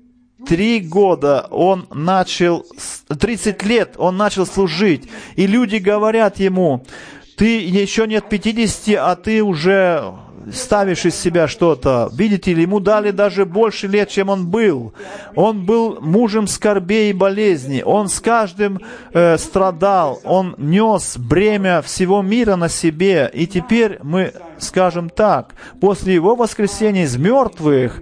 три года Он начал, тридцать лет Он начал служить. И люди говорят Ему: ты еще нет пятидесяти, а ты уже ставишь из себя что-то. Видите ли, ему дали даже больше лет, чем он был. Он был мужем скорбей и болезней. Он с каждым э, страдал. Он нес бремя всего мира на себе. И теперь мы скажем так: после его воскресения из мертвых,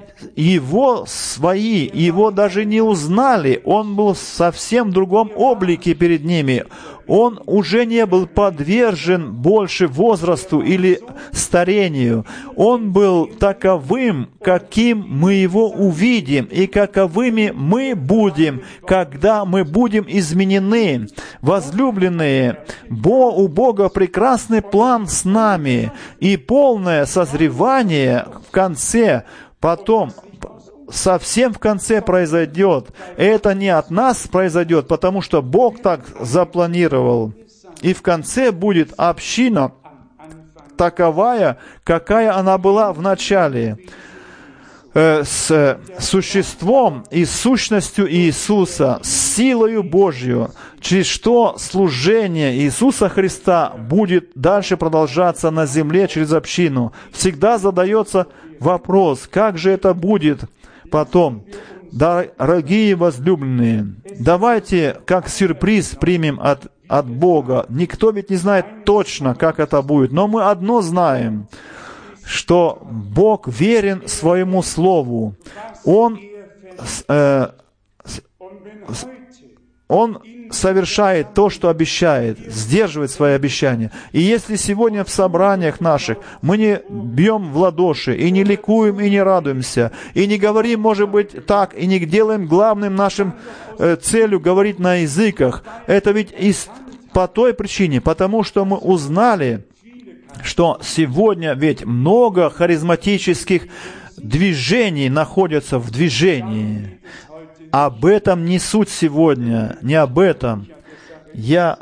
его свои, его даже не узнали. Он был в совсем другом облике перед ними. Он уже не был подвержен больше возрасту или старению. Он был таковым, каким мы его увидим, и каковыми мы будем, когда мы будем изменены. Возлюбленные, Бо, у Бога прекрасный план с нами, и полное созревание в конце, потом совсем в конце произойдет. Это не от нас произойдет, потому что Бог так запланировал. И в конце будет община таковая, какая она была в начале, э, с существом и сущностью Иисуса, с силою Божью, через что служение Иисуса Христа будет дальше продолжаться на земле через общину. Всегда задается вопрос: как же это будет потом? Дорогие возлюбленные, давайте как сюрприз примем от, от Бога. Никто ведь не знает точно, как это будет, но мы одно знаем, что Бог верен своему Слову. Он, э, Он совершает то, что обещает, сдерживает свои обещания. И если сегодня в собраниях наших мы не бьем в ладоши, и не ликуем, и не радуемся, и не говорим, может быть, так, и не делаем главным нашим э, целью говорить на языках, это ведь из, по той причине, потому что мы узнали, что сегодня ведь много харизматических движений находятся в движении. Об этом не суть сегодня, не об этом. Я,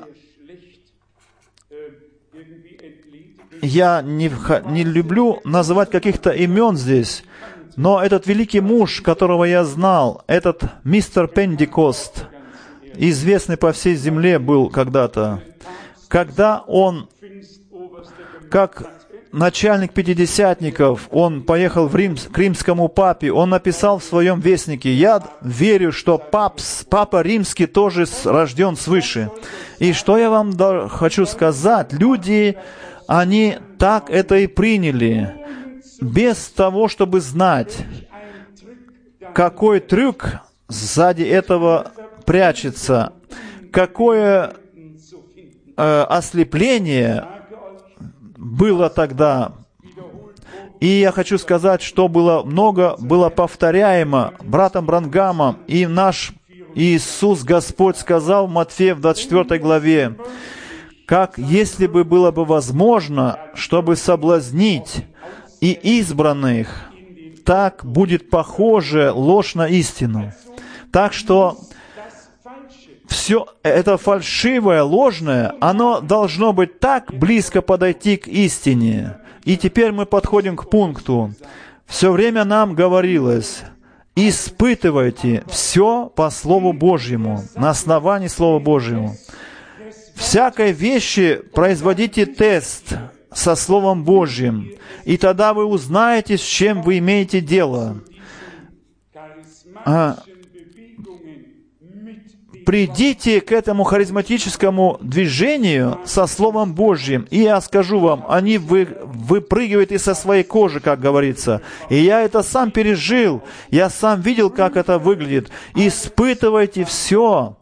я не, не люблю называть каких-то имен здесь, но этот великий муж, которого я знал, этот мистер Пендикост, известный по всей земле был когда-то, когда он, как начальник пятидесятников, он поехал в Рим, к римскому папе, он написал в своем вестнике: «Я верю, что папс, папа римский тоже рожден свыше». И что я вам хочу сказать? Люди, они так это и приняли, без того, чтобы знать, какой трюк сзади этого прячется, какое э, ослепление было тогда. И я хочу сказать, что было много, было повторяемо братом Бранхамом, и наш Иисус Господь сказал в Матфея в двадцать четвёртой главе, как если бы было бы возможно, чтобы соблазнить и избранных, так будет похоже ложь на истину. Так что все это фальшивое, ложное, оно должно быть так близко подойти к истине. И теперь мы подходим к пункту. Все время нам говорилось, испытывайте все по Слову Божьему, на основании Слова Божьего. Всякой вещи производите тест со Словом Божьим, и тогда вы узнаете, с чем вы имеете дело. А, придите к этому харизматическому движению со Словом Божьим, и я скажу вам, они вы, выпрыгивают из со своей кожи, как говорится. И я это сам пережил, я сам видел, как это выглядит. Испытывайте все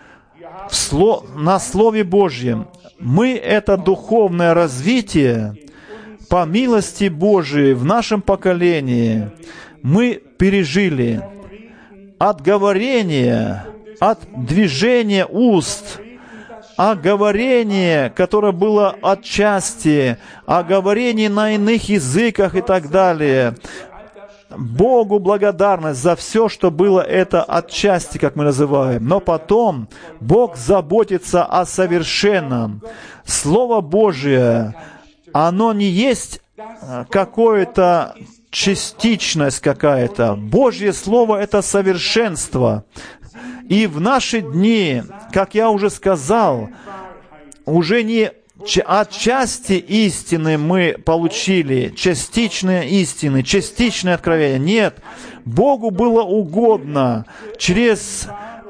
в сло, на Слове Божьем. Мы это духовное развитие по милости Божией в нашем поколении мы пережили от говорения, от движения уст, а говорение, которое было отчасти, о говорении на иных языках и так далее. Богу благодарность за все, что было это отчасти, как мы называем. Но потом Бог заботится о совершенном. Слово Божие, оно не есть какое-то частичность какая-то. Божье Слово — это совершенство. И в наши дни, как я уже сказал, уже не отчасти истины мы получили, частичные истины, частичное откровение. Нет, Богу было угодно через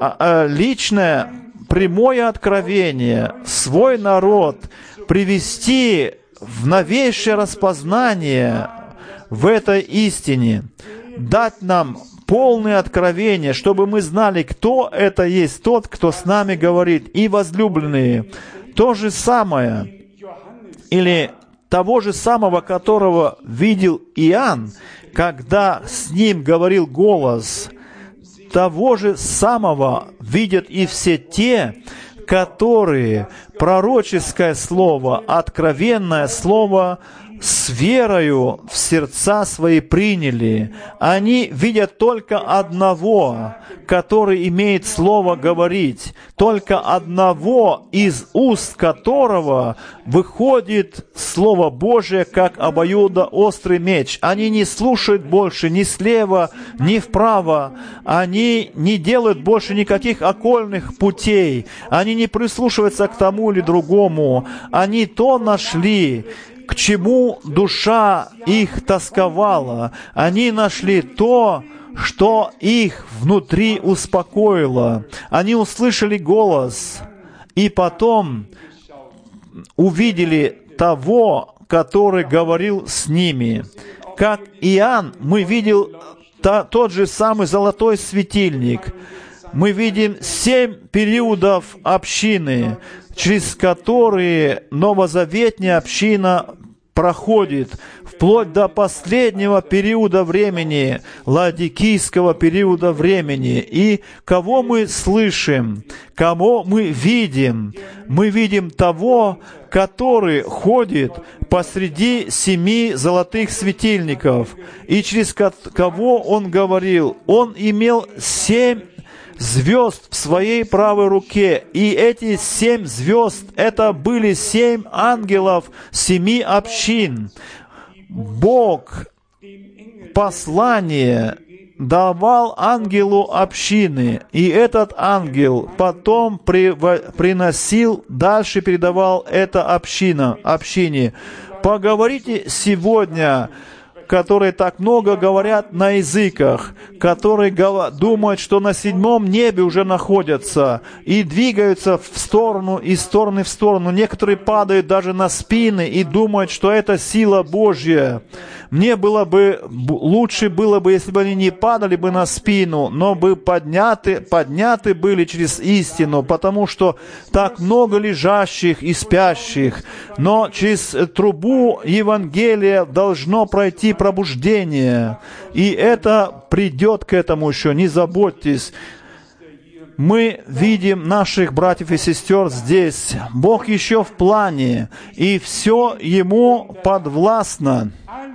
личное, прямое откровение свой народ привести в новейшее распознание в этой истине, дать нам полное откровение, чтобы мы знали, кто это есть тот, кто с нами говорит. И возлюбленные, то же самое, или того же самого, которого видел Иоанн, когда с ним говорил голос, того же самого видят и все те, которые пророческое слово, откровенное слово с верою в сердца свои приняли. Они видят только одного, который имеет слово говорить, только одного, из уст которого выходит Слово Божие, как обоюдоострый меч. Они не слушают больше ни слева, ни вправо. Они не делают больше никаких окольных путей. Они не прислушиваются к тому или другому. Они то нашли, к чему душа их тосковала. Они нашли то, что их внутри успокоило. Они услышали голос, и потом увидели того, который говорил с ними. Как Иоанн, мы видим та, тот же самый золотой светильник. Мы видим семь периодов общины, через которые новозаветная община проходит, вплоть до последнего периода времени, ладикийского периода времени. И кого мы слышим, кого мы видим? Мы видим того, который ходит посреди семи золотых светильников. И через кого он говорил? Он имел семь звезд в своей правой руке. И эти семь звезд, это были семь ангелов семи общин. Бог послание давал ангелу общины, и этот ангел потом при, приносил, дальше передавал это община, общине. Поговорите сегодня, которые так много говорят на языках, которые думают, что на седьмом небе уже находятся и двигаются в сторону, из стороны в сторону. Некоторые падают даже на спины и думают, что это сила Божья. Мне было бы, лучше было бы, если бы они не падали бы на спину, но бы подняты, подняты были через истину, потому что так много лежащих и спящих. Но через трубу Евангелия должно пройти пробуждение. И это придет к этому еще, не заботьтесь. Мы видим наших братьев и сестер здесь. Бог еще в плане, и все Ему подвластно.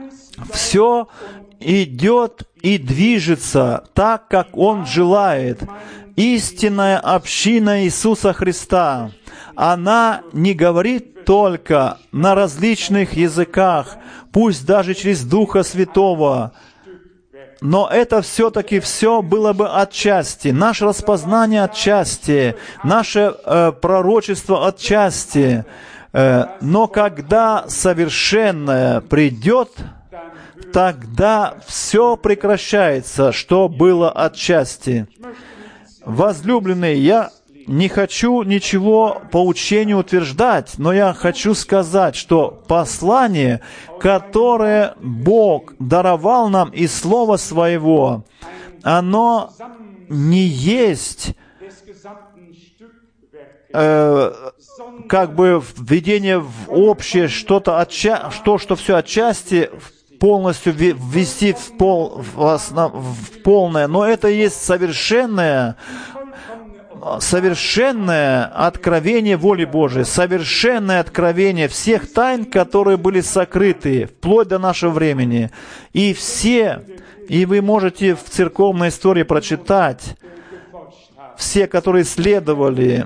Все идет и движется так, как Он желает. Истинная община Иисуса Христа, она не говорит только на различных языках, пусть даже через Духа Святого. но это все-таки все было бы отчасти. Наше распознание отчасти, наше э, пророчество отчасти. Э, но когда совершенное придет, тогда все прекращается, что было отчасти. Возлюбленные, я не хочу ничего по учению утверждать, но я хочу сказать, что послание, которое Бог даровал нам из Слова Своего, оно не есть э, как бы введение в общее что-то, отча... что, что все отчасти полностью ввести в, пол, в, основ... в полное, но это есть совершенное, совершенное откровение воли Божией, совершенное откровение всех тайн, которые были сокрыты вплоть до нашего времени. И все, и вы можете в церковной истории прочитать, все, которые следовали,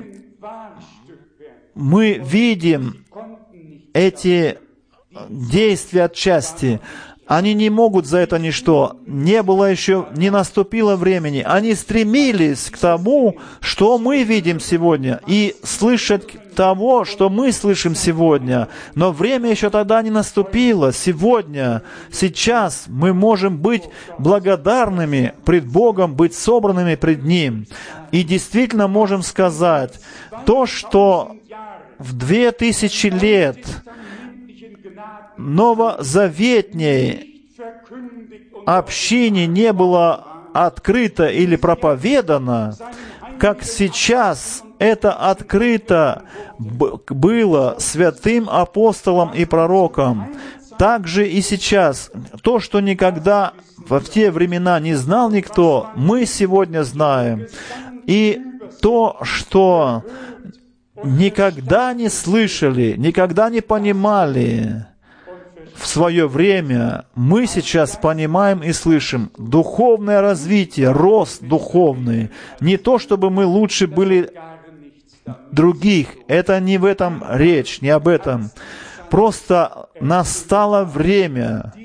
мы видим эти действия отчасти. Они не могут за это ничто. Не было еще, не наступило времени. Они стремились к тому, что мы видим сегодня, и слышать того, что мы слышим сегодня. Но время еще тогда не наступило. Сегодня, сейчас мы можем быть благодарными пред Богом, быть собранными пред Ним. И действительно можем сказать, то, что в две тысячи лет новозаветней общине не было открыто или проповедано, как сейчас это открыто было святым апостолом и пророком. Так же и сейчас. То, что никогда в те времена не знал никто, мы сегодня знаем. И то, что никогда не слышали, никогда не понимали в свое время, мы сейчас понимаем и слышим. Духовное развитие, рост духовный. Не то, чтобы мы лучше были других. Это не в этом речь, не об этом. Просто настало время.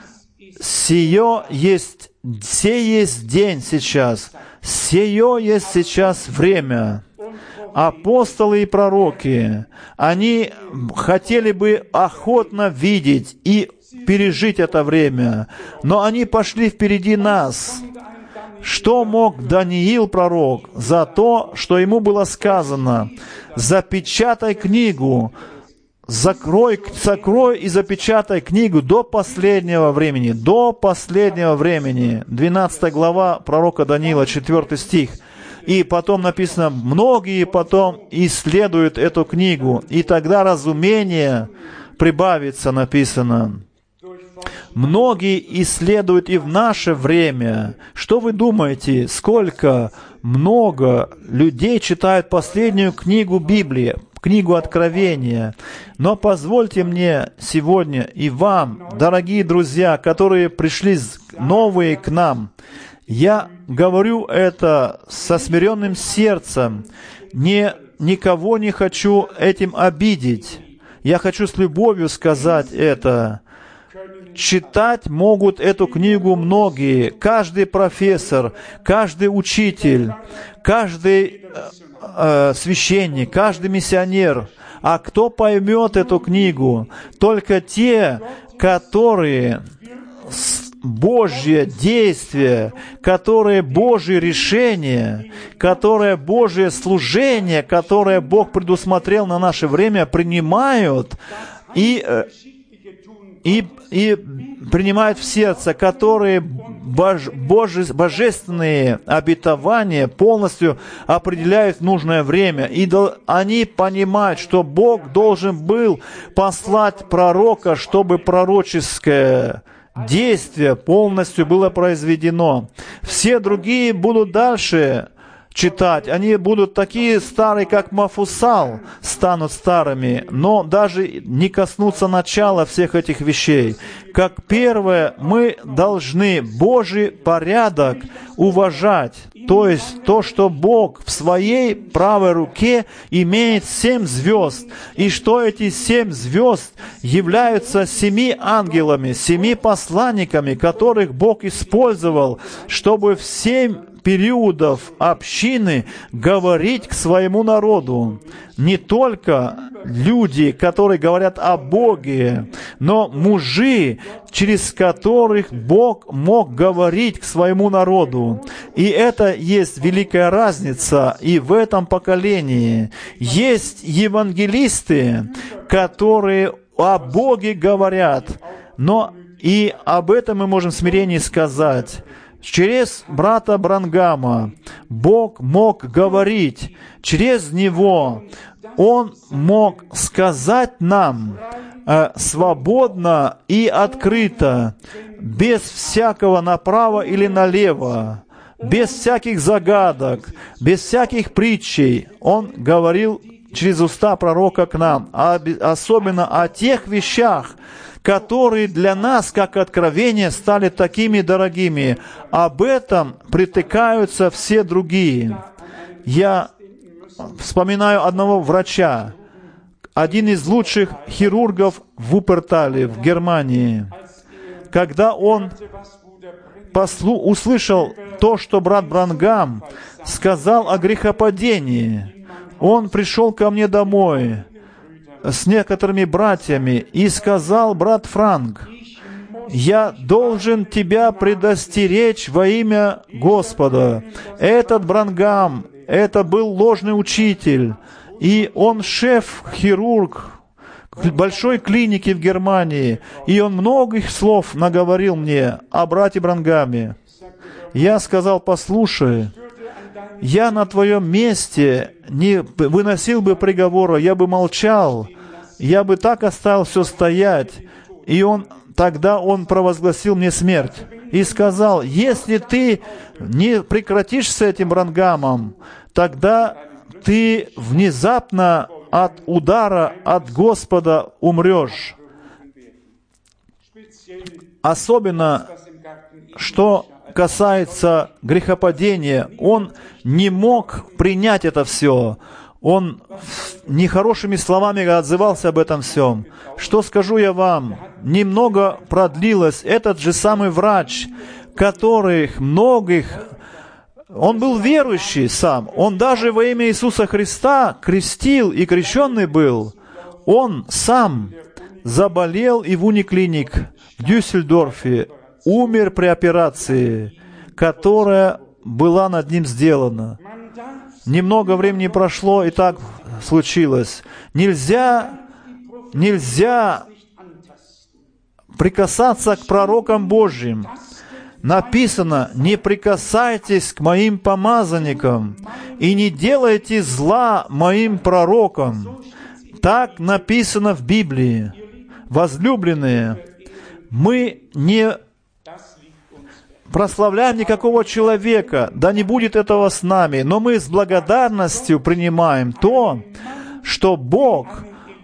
Сие есть, сей есть день сейчас. Сие есть сейчас время. Апостолы и пророки, они хотели бы охотно видеть и пережить это время, но они пошли впереди нас. Что мог Даниил, пророк, за то, что ему было сказано: «Запечатай книгу, закрой, закрой и запечатай книгу до последнего времени», до последнего времени. двенадцатая глава пророка Даниила, четвёртый стих. И потом написано, многие потом исследуют эту книгу, и тогда разумение прибавится, написано. Многие исследуют и в наше время. Что вы думаете, сколько много людей читают последнюю книгу Библии, книгу Откровения? Но позвольте мне сегодня и вам, дорогие друзья, которые пришли новые к нам, я говорю это со смиренным сердцем. Не, никого не хочу этим обидеть. Я хочу с любовью сказать это. Читать могут эту книгу многие. Каждый профессор, каждый учитель, каждый э, священник, каждый миссионер. А кто поймет эту книгу? Только те, которые Божье действие, которое Божье решение, которое Божье служение, которое Бог предусмотрел на наше время, принимают и, и, и принимают в сердце, которые бож, боже, божественные обетования полностью определяют в нужное время. И до, они понимают, что Бог должен был послать пророка, чтобы пророческое действие полностью было произведено. Все другие будут дальше читать. Они будут такие старые, как Мафусал, станут старыми, но даже не коснутся начала всех этих вещей. Как первое, мы должны Божий порядок уважать. То есть то, что Бог в своей правой руке имеет семь звезд, и что эти семь звезд являются семи ангелами, семи посланниками, которых Бог использовал, чтобы в семь периодов общины говорить к своему народу. Не только люди, которые говорят о Боге, но мужи, через которых Бог мог говорить к своему народу. И это есть великая разница и в этом поколении. Есть евангелисты, которые о Боге говорят, но и об этом мы можем в смирении сказать. Через брата Бранхама Бог мог говорить, через него Он мог сказать нам э, свободно и открыто, без всякого направо или налево, без всяких загадок, без всяких притчей. Он говорил через уста пророка к нам, а особенно о тех вещах, которые для нас, как откровение, стали такими дорогими. Об этом притыкаются все другие. Я вспоминаю одного врача, один из лучших хирургов в Вуппертале, в Германии. Когда он послу, услышал то, что брат Бранхам сказал о грехопадении, он пришел ко мне домой с некоторыми братьями и сказал: брат Франк, я должен тебя предостеречь во имя Господа. Этот Бранхам, это был ложный учитель, и он шеф-хирург большой клиники в Германии, и он многих слов наговорил мне о брате Бранхаме. Я сказал: послушай, я на твоем месте не выносил бы приговора, я бы молчал, я бы так оставил все стоять. И он, тогда он провозгласил мне смерть и сказал: если ты не прекратишь с этим Бранхамом, тогда ты внезапно от удара от Господа умрешь. Особенно, что касается грехопадения, он не мог принять это все. Он нехорошими словами отзывался об этом всем. Что скажу я вам? Немного продлилось. Этот же самый врач, которых многих... Он был верующий сам. Он даже во имя Иисуса Христа крестил и крещенный был. Он сам заболел и в униклиник в Дюссельдорфе, умер при операции, которая была над ним сделана. Немного времени прошло, и так случилось. Нельзя, нельзя прикасаться к пророкам Божьим. Написано: не прикасайтесь к моим помазанникам и не делайте зла моим пророкам. Так написано в Библии. Возлюбленные, мы не прославляем никакого человека, да не будет этого с нами, но мы с благодарностью принимаем то, что Бог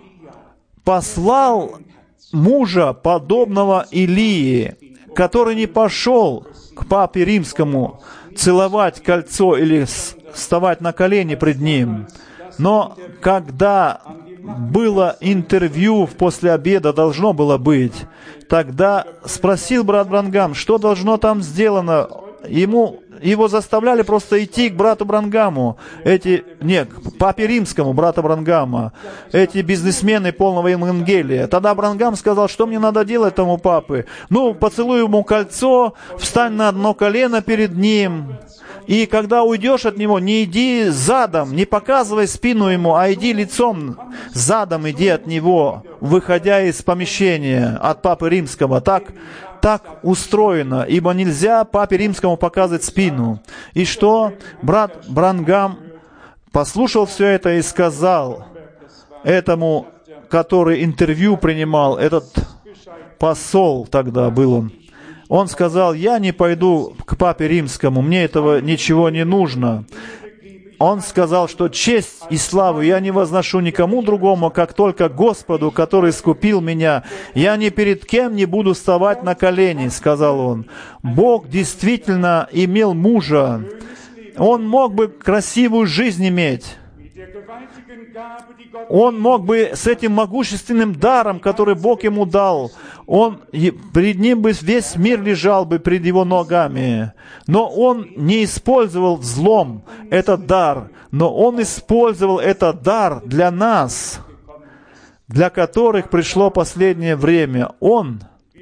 послал мужа, подобного Илии, который не пошел к папе римскому целовать кольцо или вставать на колени пред ним. Но когда было интервью после обеда, должно было быть, тогда спросил брат Бранхам, что должно там сделано. Ему, его заставляли просто идти к брату Бранхаму, эти, нет, к папе римскому, брата Бранхама, эти бизнесмены полного Евангелия. Тогда Бранхам сказал: что мне надо делать тому папы? Ну, поцелуй ему кольцо, встань на одно колено перед ним, и когда уйдешь от него, не иди задом, не показывай спину ему, а иди лицом, задом иди от него, выходя из помещения от папы римского. Так, так устроено, ибо нельзя папе римскому показывать спину. И что? Брат Бранхам послушал все это и сказал этому, который интервью принимал, этот посол тогда был он, он сказал: я не пойду к папе римскому, мне этого ничего не нужно. Он сказал, что честь и славу я не возношу никому другому, как только Господу, который искупил меня. Я ни перед кем не буду вставать на колени, сказал он. Бог действительно имел мужа, Он мог бы красивую жизнь иметь. Он мог бы с этим могущественным даром, который Бог ему дал, он, перед ним бы весь мир лежал бы перед его ногами. Но он не использовал взлом этот дар, но он использовал этот дар для нас, для которых пришло последнее время. Он.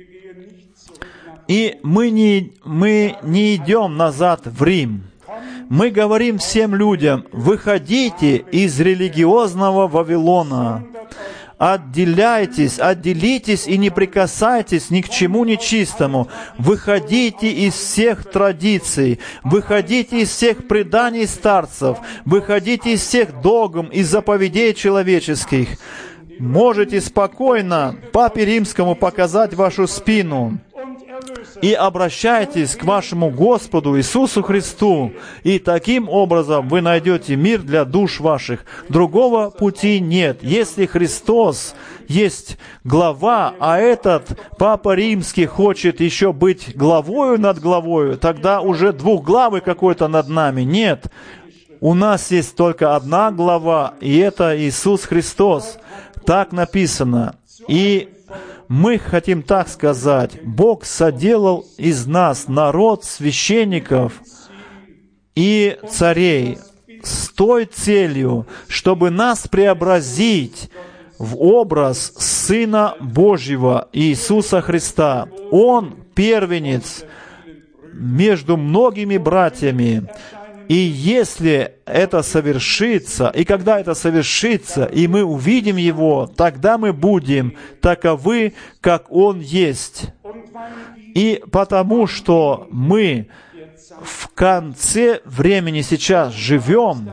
И мы не, мы не идем назад в Рим. Мы говорим всем людям: выходите из религиозного Вавилона, отделяйтесь, отделитесь и не прикасайтесь ни к чему нечистому. Выходите из всех традиций, выходите из всех преданий старцев, выходите из всех догм и заповедей человеческих. Можете спокойно Папе Римскому показать вашу спину и обращайтесь к вашему Господу Иисусу Христу, и таким образом вы найдете мир для душ ваших. Другого пути нет. Если Христос есть глава, а этот Папа Римский хочет еще быть главою над главою, тогда уже двухглавый какой-то над нами. Нет. У нас есть только одна глава, и это Иисус Христос. Так написано. И мы хотим так сказать: Бог соделал из нас народ священников и царей с той целью, чтобы нас преобразить в образ Сына Божьего Иисуса Христа. Он первенец между многими братьями. И если это совершится, и когда это совершится, и мы увидим Его, тогда мы будем таковы, как Он есть. И потому что мы в конце времени сейчас живем,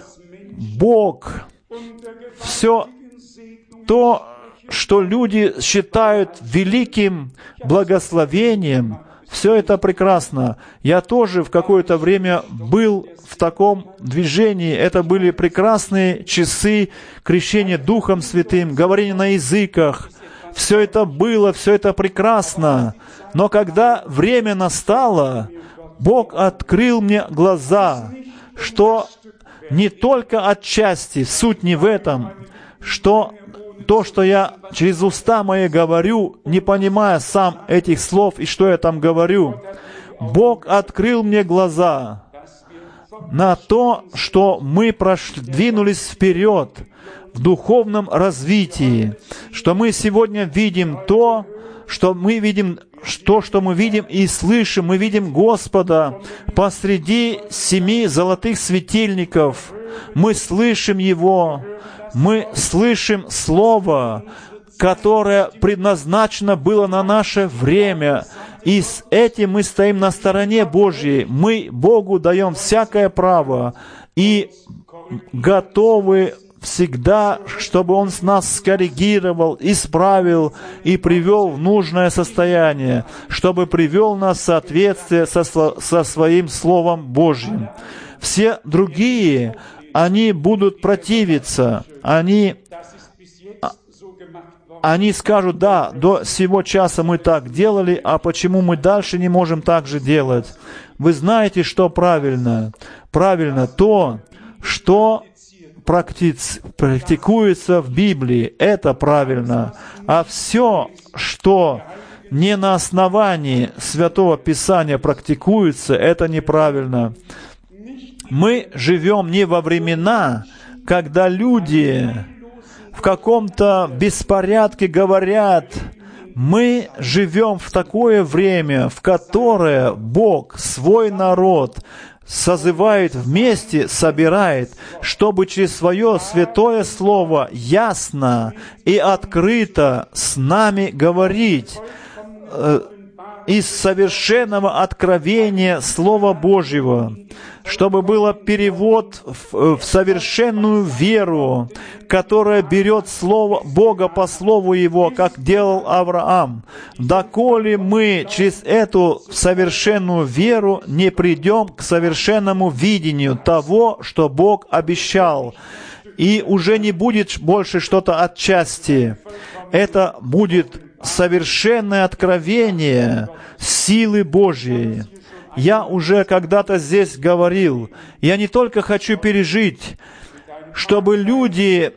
Бог все то, что люди считают великим благословением, все это прекрасно. Я тоже в какое-то время был в таком движении. Это были прекрасные часы крещения Духом Святым, говорения на языках. Все это было, все это прекрасно. Но когда время настало, Бог открыл мне глаза, что не только отчасти, суть не в этом, что то, что я через уста мои говорю, не понимая сам этих слов и что я там говорю, Бог открыл мне глаза на то, что мы прошли, двинулись вперед в духовном развитии, что мы сегодня видим то, что мы видим, то, что мы видим и слышим. Мы видим Господа посреди семи золотых светильников. Мы слышим Его. Мы слышим Слово, которое предназначено было на наше время. И с этим мы стоим на стороне Божьей. Мы Богу даем всякое право и готовы всегда, чтобы Он нас скоррегировал, исправил и привел в нужное состояние, чтобы привел нас в соответствие со, со Своим Словом Божьим. Все другие, они будут противиться, они, они скажут: да, до сего часа мы так делали, а почему мы дальше не можем так же делать? Вы знаете, что правильно? Правильно то, что практикуется в Библии, это правильно. А все, что не на основании Святого Писания практикуется, это неправильно. Мы живем не во времена, когда люди в каком-то беспорядке говорят. Мы живем в такое время, в которое Бог свой народ созывает вместе, собирает, чтобы через свое святое Слово ясно и открыто с нами говорить э, из совершенного откровения Слова Божьего, чтобы был перевод в, в совершенную веру, которая берет Слово Бога по Слову Его, как делал Авраам. Доколе мы через эту совершенную веру не придем к совершенному видению того, что Бог обещал, и уже не будет больше что-то отчасти. Это будет совершенное откровение силы Божьей. Я уже когда-то здесь говорил, я не только хочу пережить, чтобы люди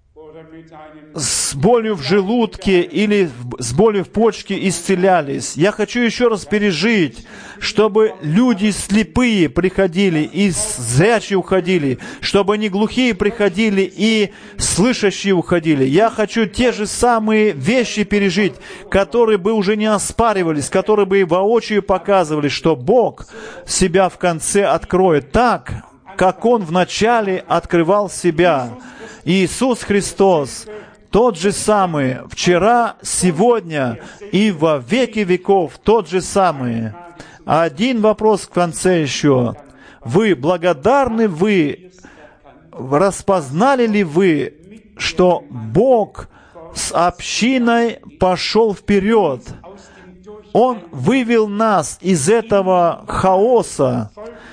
с болью в желудке или с болью в почке исцелялись. Я хочу еще раз пережить, чтобы люди слепые приходили и зрячие уходили, чтобы они глухие приходили и слышащие уходили. Я хочу те же самые вещи пережить, которые бы уже не оспаривались, которые бы воочию показывали, что Бог себя в конце откроет так, как Он вначале открывал себя. Иисус Христос тот же самый, вчера, сегодня и во веки веков тот же самый. Один вопрос в конце еще. Вы благодарны, вы, распознали ли вы, что Бог с общиной пошел вперед? Он вывел нас из этого хаоса,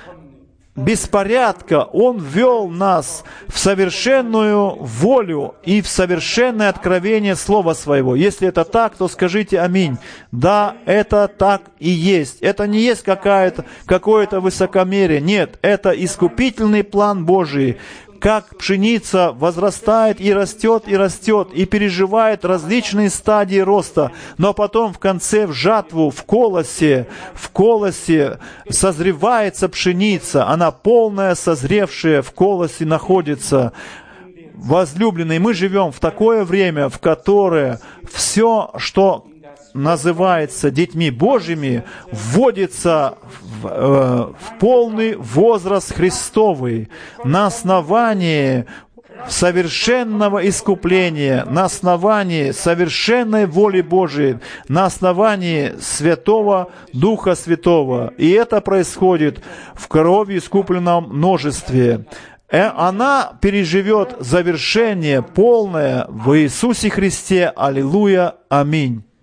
беспорядка. Он ввел нас в совершенную волю и в совершенное откровение Слова Своего. Если это так, то скажите аминь. Да, это так и есть. Это не есть какая-то, какое-то высокомерие. Нет, это искупительный план Божий. Как пшеница возрастает и растет, и растет, и переживает различные стадии роста, но потом в конце в жатву, в колосе, в колосе созревается пшеница, она полная, созревшая в колосе находится. Возлюбленные, мы живем в такое время, в которое все, что называется детьми Божьими, вводится в, э, в полный возраст Христовый на основании совершенного искупления, на основании совершенной воли Божией, на основании Святого Духа Святого. И это происходит в крови искупленном множестве. Она переживет завершение полное в Иисусе Христе. Аллилуйя. Аминь.